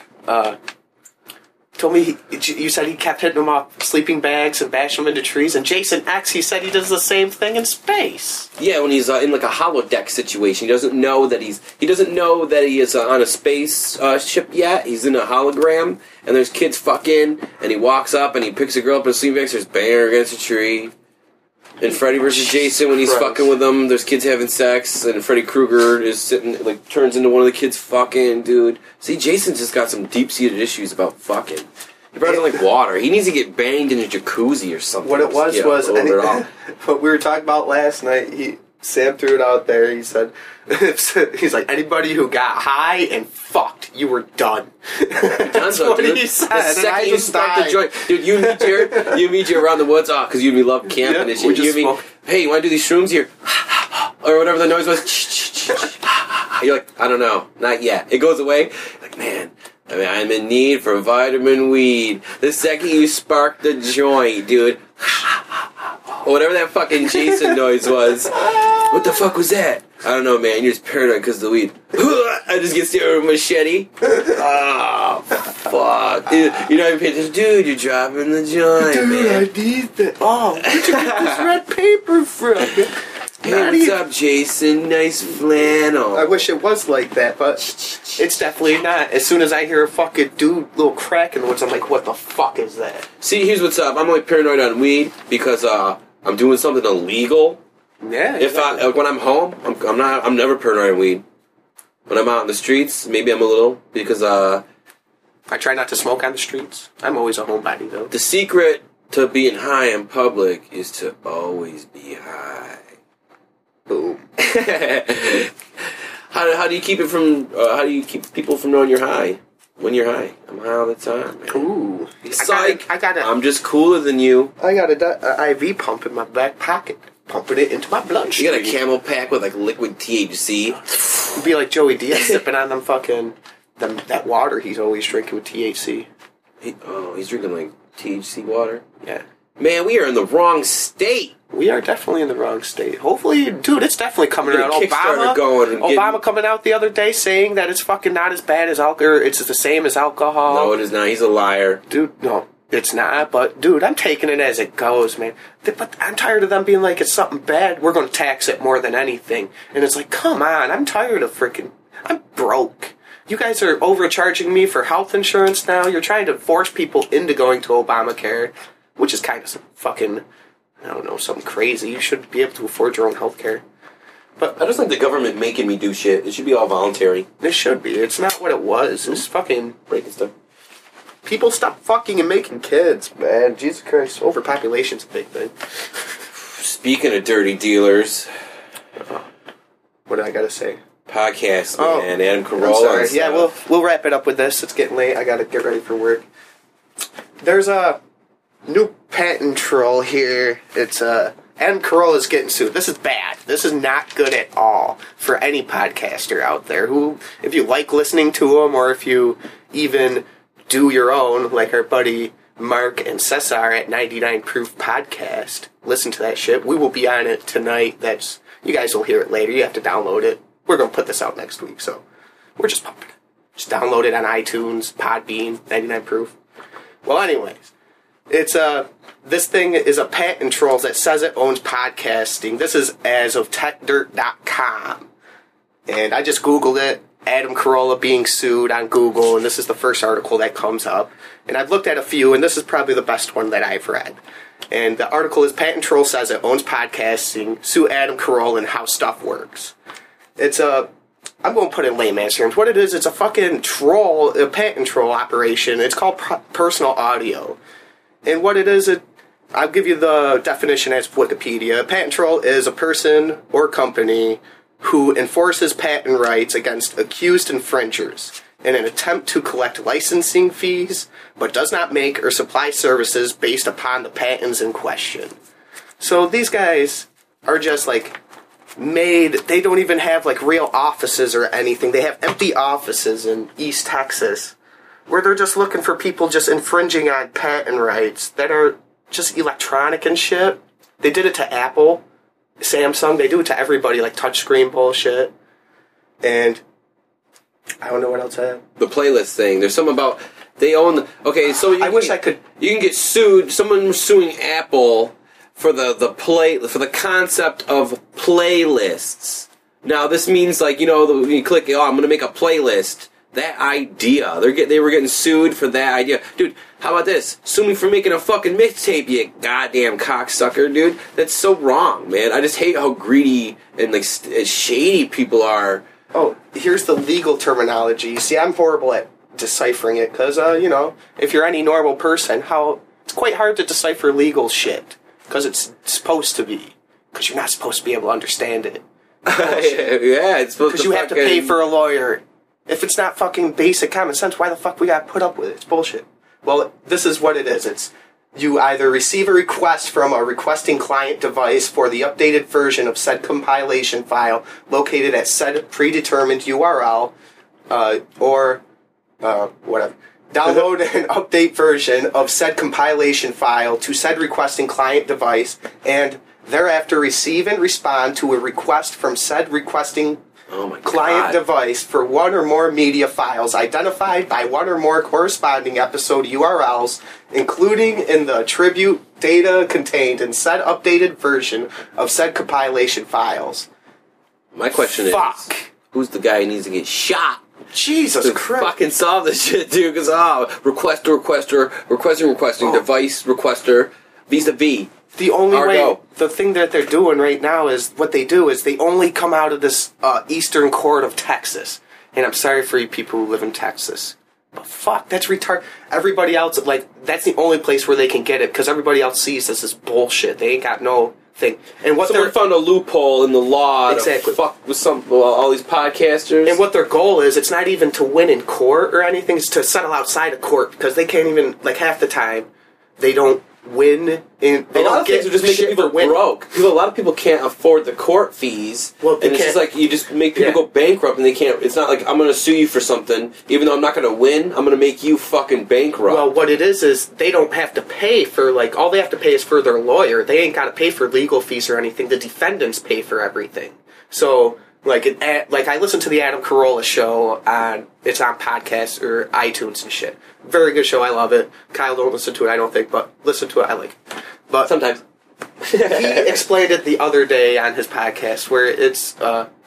C: you said he kept hitting them off sleeping bags and bashing them into trees. And Jason X, he said he does the same thing in space.
B: Yeah, when he's in like a holodeck situation, he doesn't know that he is on a space ship yet. He's in a hologram, and there's kids fucking, and he walks up and he picks a girl up in a sleeping bag, starts banging her against a tree. And Freddy vs. Jason, when he's fucking with them, there's kids having sex, and Freddy Krueger is sitting, like, turns into one of the kids fucking, dude. See, Jason's just got some deep-seated issues about fucking. He probably doesn't like water. He needs to get banged in a jacuzzi or something.
C: What it was, what we were talking about last night, Sam threw it out there, he said, he's like, anybody who got high and fucked, you were done. That's what he said.
B: The second you start the joint, dude, you meet you around the woods, because you love camping and shit. Hey, you want to do these shrooms here? Or whatever the noise was. You're like, I don't know, not yet. It goes away. Like, man, I'm in need for vitamin weed. The second you spark the joint, dude. Whatever that fucking Jason noise was. What the fuck was that? I don't know, man. You're just paranoid because of the weed. I just get stared with a machete. Oh, fuck. You're not even paying attention. Dude, you're dropping the joint,
C: dude,
B: man.
C: I need that. Oh, where'd you get this red paper from?
B: Hey, what's up, Jason? Nice flannel.
C: I wish it was like that, but it's definitely not. As soon as I hear a fucking dude, little crack in the woods, I'm like, what the fuck is that?
B: See, here's what's up. I'm like paranoid on weed because I'm doing something illegal.
C: Yeah.
B: If when I'm home, I'm never paranoid on weed. When I'm out in the streets, maybe I'm a little because
C: I try not to smoke on the streets. I'm always a homebody though.
B: The secret to being high in public is to always be high.
C: Boom.
B: How do you keep it from? How do you keep people from knowing you're high? When you're high, I'm high all the time, man.
C: Ooh,
B: psych! I'm just cooler than you.
C: I got an IV pump in my back pocket. pumping it into my bloodstream.
B: You got a camel pack with like liquid THC.
C: It'd be like Joey Diaz sipping on them fucking that water he's always drinking with THC.
B: He's drinking like THC water.
C: Yeah.
B: Man, we are in the wrong state.
C: We are definitely in the wrong state. Hopefully, dude, it's definitely coming
B: Get a
C: around. Obama coming out the other day saying that it's fucking not as bad as alcohol. It's the same as alcohol.
B: No, it is not. He's a liar.
C: Dude, no, it's not. But, dude, I'm taking it as it goes, man. But I'm tired of them being like, it's something bad. We're going to tax it more than anything. And it's like, come on. I'm tired of freaking... I'm broke. You guys are overcharging me for health insurance now. You're trying to force people into going to Obamacare, which is kind of some fucking... I don't know, something crazy. You should be able to afford your own health care. But
B: I just like the government making me do shit. It should be all voluntary.
C: It should be. It's not what it was. It's fucking...
B: Breaking stuff.
C: People stop fucking and making kids, man. Jesus Christ. Overpopulation's a big thing.
B: Speaking of dirty dealers...
C: What do I gotta say?
B: Podcast, man. Adam Carolla.
C: I'm sorry. Yeah, we'll wrap it up with this. It's getting late. I gotta get ready for work. There's a... new patent troll here. It's Adam Carolla is getting sued. This is bad. This is not good at all for any podcaster out there who, if you like listening to them, or if you even do your own, like our buddy Mark and Cesar at 99 Proof Podcast, listen to that shit. We will be on it tonight. You guys will hear it later. You have to download it. We're gonna put this out next week, so we're just pumping it. Just download it on iTunes, Podbean, 99 Proof. Well, anyways. It's this thing is a patent troll that says it owns podcasting. This is as of techdirt.com. And I just Googled it, Adam Carolla being sued on Google, and this is the first article that comes up. And I've looked at a few, and this is probably the best one that I've read. And the article is Patent Troll Says It Owns Podcasting, Sue Adam Carolla and How Stuff Works. I'm going to put it in layman's terms. What it is, it's a fucking troll, a patent troll operation. It's called personal audio. And what it is, I'll give you the definition as Wikipedia. A patent troll is a person or company who enforces patent rights against accused infringers in an attempt to collect licensing fees, but does not make or supply services based upon the patents in question. So these guys are just like they don't even have like real offices or anything. They have empty offices in East Texas, where they're just looking for people just infringing on patent rights that are just electronic and shit. They did it to Apple, Samsung. They do it to everybody, like touchscreen bullshit. And I don't know what else I have.
B: The playlist thing. There's something about they own. Okay, so you can get sued. Someone suing Apple for the concept of playlists. Now this means like when you click, I'm going to make a playlist. That idea. They were getting sued for that idea. Dude, how about this? Sue me for making a fucking mixtape, you goddamn cocksucker, dude. That's so wrong, man. I just hate how greedy and like shady people are.
C: Oh, here's the legal terminology. See, I'm horrible at deciphering it because, if you're any normal person, it's quite hard to decipher legal shit because it's supposed to be. Because you're not supposed to be able to understand it.
B: Yeah, it's supposed to.
C: Because you have to pay for a lawyer. If it's not fucking basic common sense, why the fuck we gotta put up with it? It's bullshit. Well, this is what it is. It's you either receive a request from a requesting client device for the updated version of said compilation file located at said predetermined URL, or whatever. Download an update version of said compilation file to said requesting client device, and thereafter receive and respond to a request from said requesting client device for one or more media files identified by one or more corresponding episode URLs, including in the attribute data contained in said updated version of said compilation files.
B: My question is, who's the guy who needs to get shot?
C: Jesus Christ.
B: Fucking solve this shit, dude, because, requesting, device requester, vis-a-vis.
C: The only way, the thing that they're doing right now is, what they do is they only come out of this Eastern Court of Texas. And I'm sorry for you people who live in Texas. But fuck, that's retarded. Everybody else, that's the only place where they can get it, because everybody else sees this as bullshit. They ain't got no thing. And what
B: someone found a loophole in the law to fuck with all these podcasters.
C: And what their goal is, it's not even to win in court or anything, it's to settle outside of court, because they can't even, half the time, they don't win. They
B: A lot
C: don't
B: of things
C: get
B: are just making
C: shit
B: people
C: for winning.
B: broke. A lot of people can't afford the court fees.
C: Well,
B: and it's just like you just make people go bankrupt and they can't. It's not like I'm going to sue you for something, even though I'm not going to win. I'm going to make you fucking bankrupt.
C: Well, what it is they don't have to pay for, like, all they have to pay is for their lawyer. They ain't got to pay for legal fees or anything. The defendants pay for everything. So, like I listen to the Adam Carolla show it's on podcasts or iTunes and shit. Very good show. I love it. Kyle don't listen to it, I don't think, but listen to it. I like it. But
B: Sometimes.
C: he explained it the other day on his podcast where it's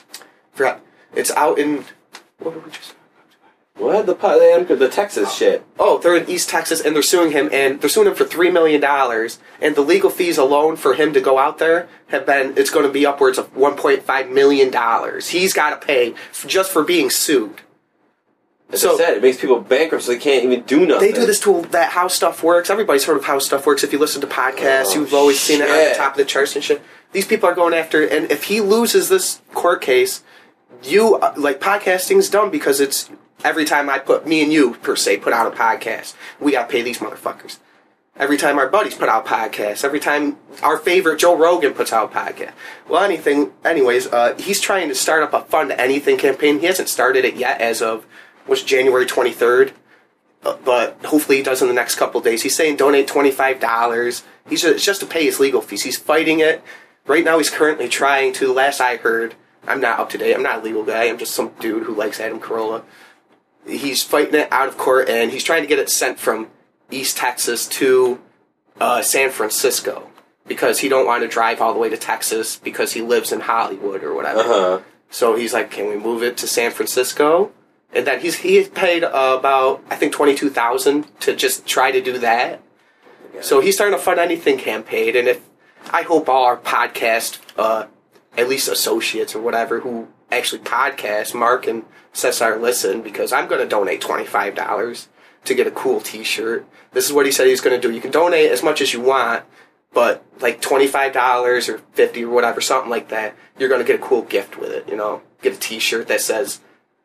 C: out in, what did we just?
B: What? The Texas shit.
C: Oh, they're in East Texas, and they're suing him for $3 million, and the legal fees alone for him to go out there it's going to be upwards of $1.5 million. He's got to pay just for being sued.
B: As I said, it makes people bankrupt so they can't even do nothing.
C: They do this to that How Stuff Works. Everybody's heard of How Stuff Works. If you listen to podcasts, you've always seen it on the top of the charts and shit. These people are going after, and if he loses this court case, podcasting's dumb because it's every time me and you, per se, put out a podcast, we got to pay these motherfuckers. Every time our buddies put out podcasts, every time our favorite Joe Rogan puts out a podcast. Well, anyways, he's trying to start up a Fund Anything campaign. He hasn't started it yet as of, January 23rd? But hopefully he does in the next couple of days. He's saying donate $25. It's just to pay his legal fees. He's fighting it. Right now he's currently trying to, last I heard, I'm not up to date, I'm not a legal guy, I'm just some dude who likes Adam Carolla. He's fighting it out of court, and he's trying to get it sent from East Texas to San Francisco because he don't want to drive all the way to Texas because he lives in Hollywood or whatever.
B: Uh-huh.
C: So he's like, can we move it to San Francisco? And then he paid about, I think, $22,000 to just try to do that. Okay. So he's starting a Fund Anything campaign, and I hope all our podcast, at least associates or whatever, who actually podcast, Mark and Cesar, listen, because I'm going to donate $25 to get a cool t-shirt. This is what he said he's going to do. You can donate as much as you want, but like $25 or $50 or whatever, something like that, you're going to get a cool gift with it, Get a t-shirt that says,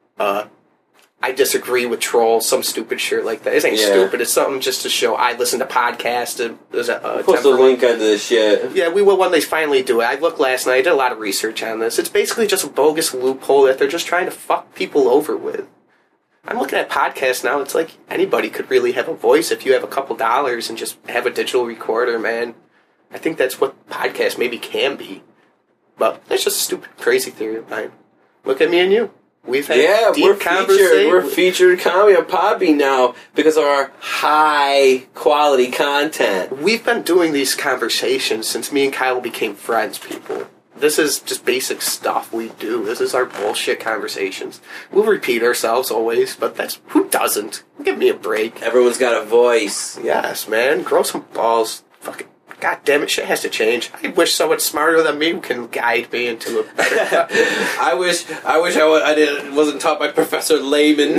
C: I disagree with trolls, some stupid shirt like that. It ain't stupid. It's something just to show I listen to podcasts.
B: Post a link onto this shit.
C: Yeah, we will when they finally do it. I looked last night. I did a lot of research on this. It's basically just a bogus loophole that they're just trying to fuck people over with. I'm looking at podcasts now. It's like anybody could really have a voice if you have a couple dollars and just have a digital recorder, man. I think that's what podcasts maybe can be. But that's just a stupid, crazy theory of mine. Look at me and you. We've had deep conversation.
B: We're featured comedy on Podbean now because of our high quality content.
C: We've been doing these conversations since me and Kyle became friends, people. This is just basic stuff we do. This is our bullshit conversations. We'll repeat ourselves always, but who doesn't? Give me a break.
B: Everyone's got a voice.
C: Yes, man. Grow some balls. Fucking God damn it, shit has to change. I wish someone smarter than me can guide me into a better...
B: I wish I wasn't taught by Professor Layman.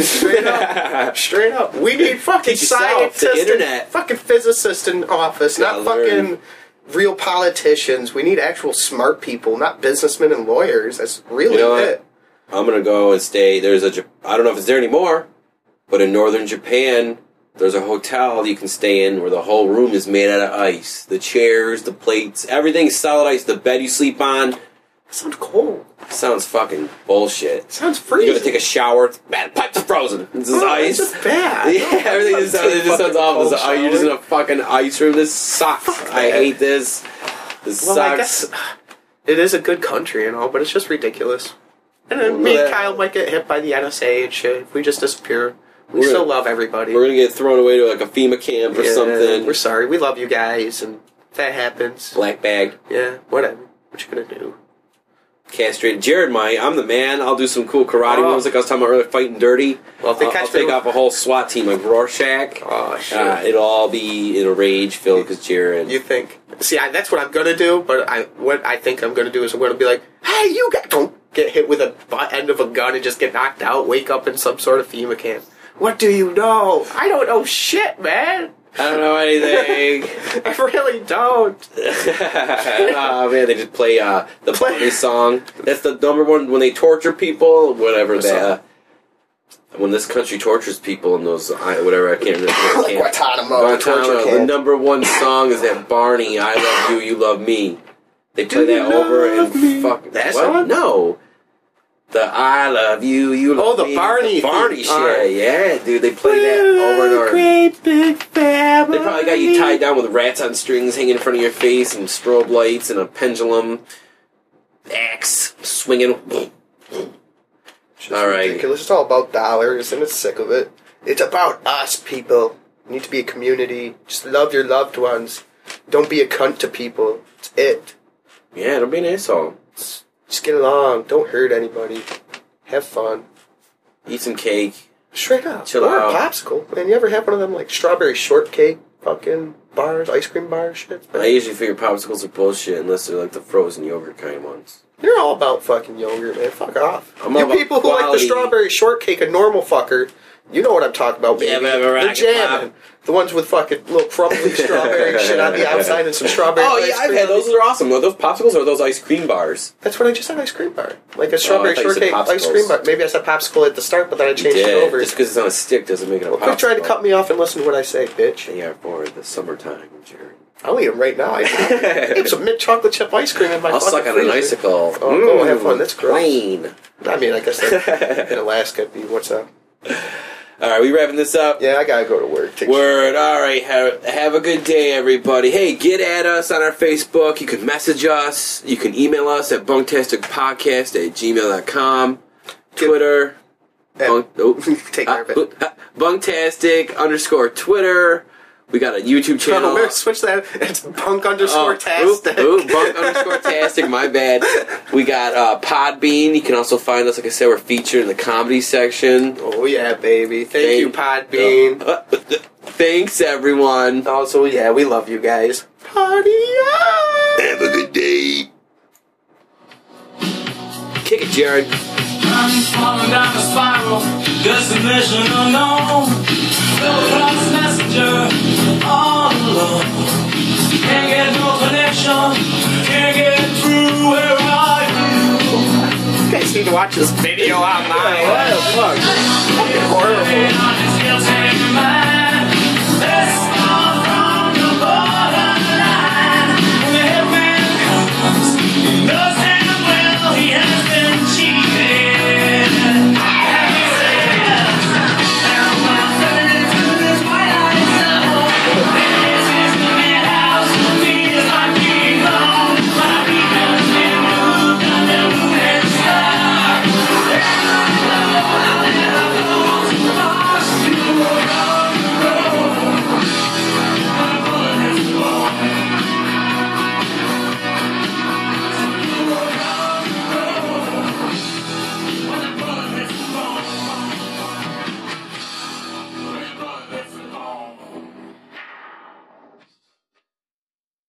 C: Straight up. We need fucking scientists,
B: internet,
C: fucking physicists in office, not fucking real politicians. We need actual smart people, not businessmen and lawyers. That's really it.
B: I'm gonna go and stay. I don't know if it's there anymore, but in northern Japan, there's a hotel you can stay in where the whole room is made out of ice. The chairs, the plates, everything's solid ice. The bed you sleep on.
C: That sounds cold.
B: Sounds fucking bullshit.
C: Sounds freezing.
B: You're gonna take a shower. It's bad. Pipes are frozen. This is ice.
C: It's just bad.
B: Yeah, everything just sounds awful. You're just in a fucking ice room. This sucks. I hate this. This sucks.
C: I guess it is a good country and all, but it's just ridiculous. And then me and Kyle might get hit by the NSA and shit if we just disappear. We still love everybody.
B: We're going to get thrown away to like a FEMA camp or something.
C: We're sorry. We love you guys, and if that happens.
B: Black bag.
C: Yeah, whatever. What you going to do?
B: Castrated. Jared might. I'm the man. I'll do some cool karate moves like I was talking about earlier, fighting dirty.
C: Well, if they
B: I'll take off a whole SWAT team like Rorschach.
C: Oh, shit.
B: It'll all be in a rage filled because Jared.
C: You think. See, that's what I'm going to do, but what I think I'm going to do is I'm going to be like, hey, you guys, don't get hit with a butt end of a gun and just get knocked out, wake up in some sort of FEMA camp. What do you know? I don't know shit, man.
B: I don't know anything.
C: I really don't.
B: Oh, man, they just play the Barney song. That's the number one when they torture people, whatever that. when this country tortures people in those whatever I can't remember.
C: Like Guantanamo, torture
B: The
C: camp.
B: number one song is that Barney, I Love You, You Love Me. They play that over and fuck
C: that
B: what?
C: song?
B: No. The I Love You, You Love Me.
C: The Barney
B: Barney
C: thing.
B: shit. Yeah, dude, they play that over and over.
C: Great big family.
B: They probably got you tied down with rats on strings hanging in front of your face and strobe lights and a pendulum axe swinging. All right.
C: Ridiculous. It's all about dollars, and it's sick of it. It's about us, people. You need to be a community. Just love your loved ones. Don't be a cunt to people. It's it.
B: Yeah, don't be an asshole.
C: Just get along. Don't hurt anybody. Have fun.
B: Eat some cake.
C: Straight up.
B: Chill
C: or
B: out.
C: a popsicle. Man, you ever have one of them like strawberry shortcake fucking bars, ice cream bars, shit?
B: I usually figure popsicles are bullshit unless they're like the frozen yogurt kind ones.
C: You're all about fucking yogurt, man. Fuck off.
B: I'm all
C: You
B: about
C: people who like the
B: quality.
C: strawberry shortcake, a normal fucker, you know what I'm talking about, baby.
B: Yeah, but
C: They're
B: rocket
C: jamming.
B: pop.
C: The ones with fucking little crumbly strawberry shit on the outside and some strawberry
B: Oh
C: ice
B: yeah, I've
C: cream
B: had
C: on
B: those.
C: the-
B: Those are awesome. Are those popsicles or are those ice cream bars?
C: That's what I just said, ice cream bar. Like a strawberry
B: I thought you said
C: shortcake ice
B: popsicles.
C: cream bar. Maybe I said popsicle at the start, but then I changed it over.
B: Just because it's on a stick doesn't make it a popsicle.
C: Quit trying to cut me off and listen to what I say, bitch.
B: They are for the summertime, Jared.
C: I'll eat them right now. I have some mint chocolate chip ice cream in my
B: I'll
C: fucking
B: suck on an
C: freezer.
B: icicle.
C: Oh, go have fun. That's gross.
B: Plain.
C: I mean, I guess that in Alaska, it'd be what's up?
B: All right, we wrapping this up.
C: Yeah, I gotta go to work. Take
B: Word. All right. Have a good day, everybody. Hey, get at us on our Facebook. You can message us. You can email us at bunktasticpodcast@gmail.com. Twitter.
C: Take care of it.
B: Bunktastic _ We got a YouTube channel.
C: Oh, switch that. It's bunk _ tastic.
B: Bunk _ tastic. My bad. We got Podbean. You can also find us. Like I said, we're featured in the comedy section.
C: Oh yeah, baby. Thank you, Podbean.
B: Thanks, everyone.
C: Also, yeah, we love you guys. Party on!
B: Have a good day. Kick it, Jared.
D: I'm falling down a spiral, destination unknown. Double-cross messenger, all alone. Can't get no connection, can't get through. Where are you?
C: You guys need to watch this video online.
B: What the fuck?
C: Fucking horrible.
D: On his heels,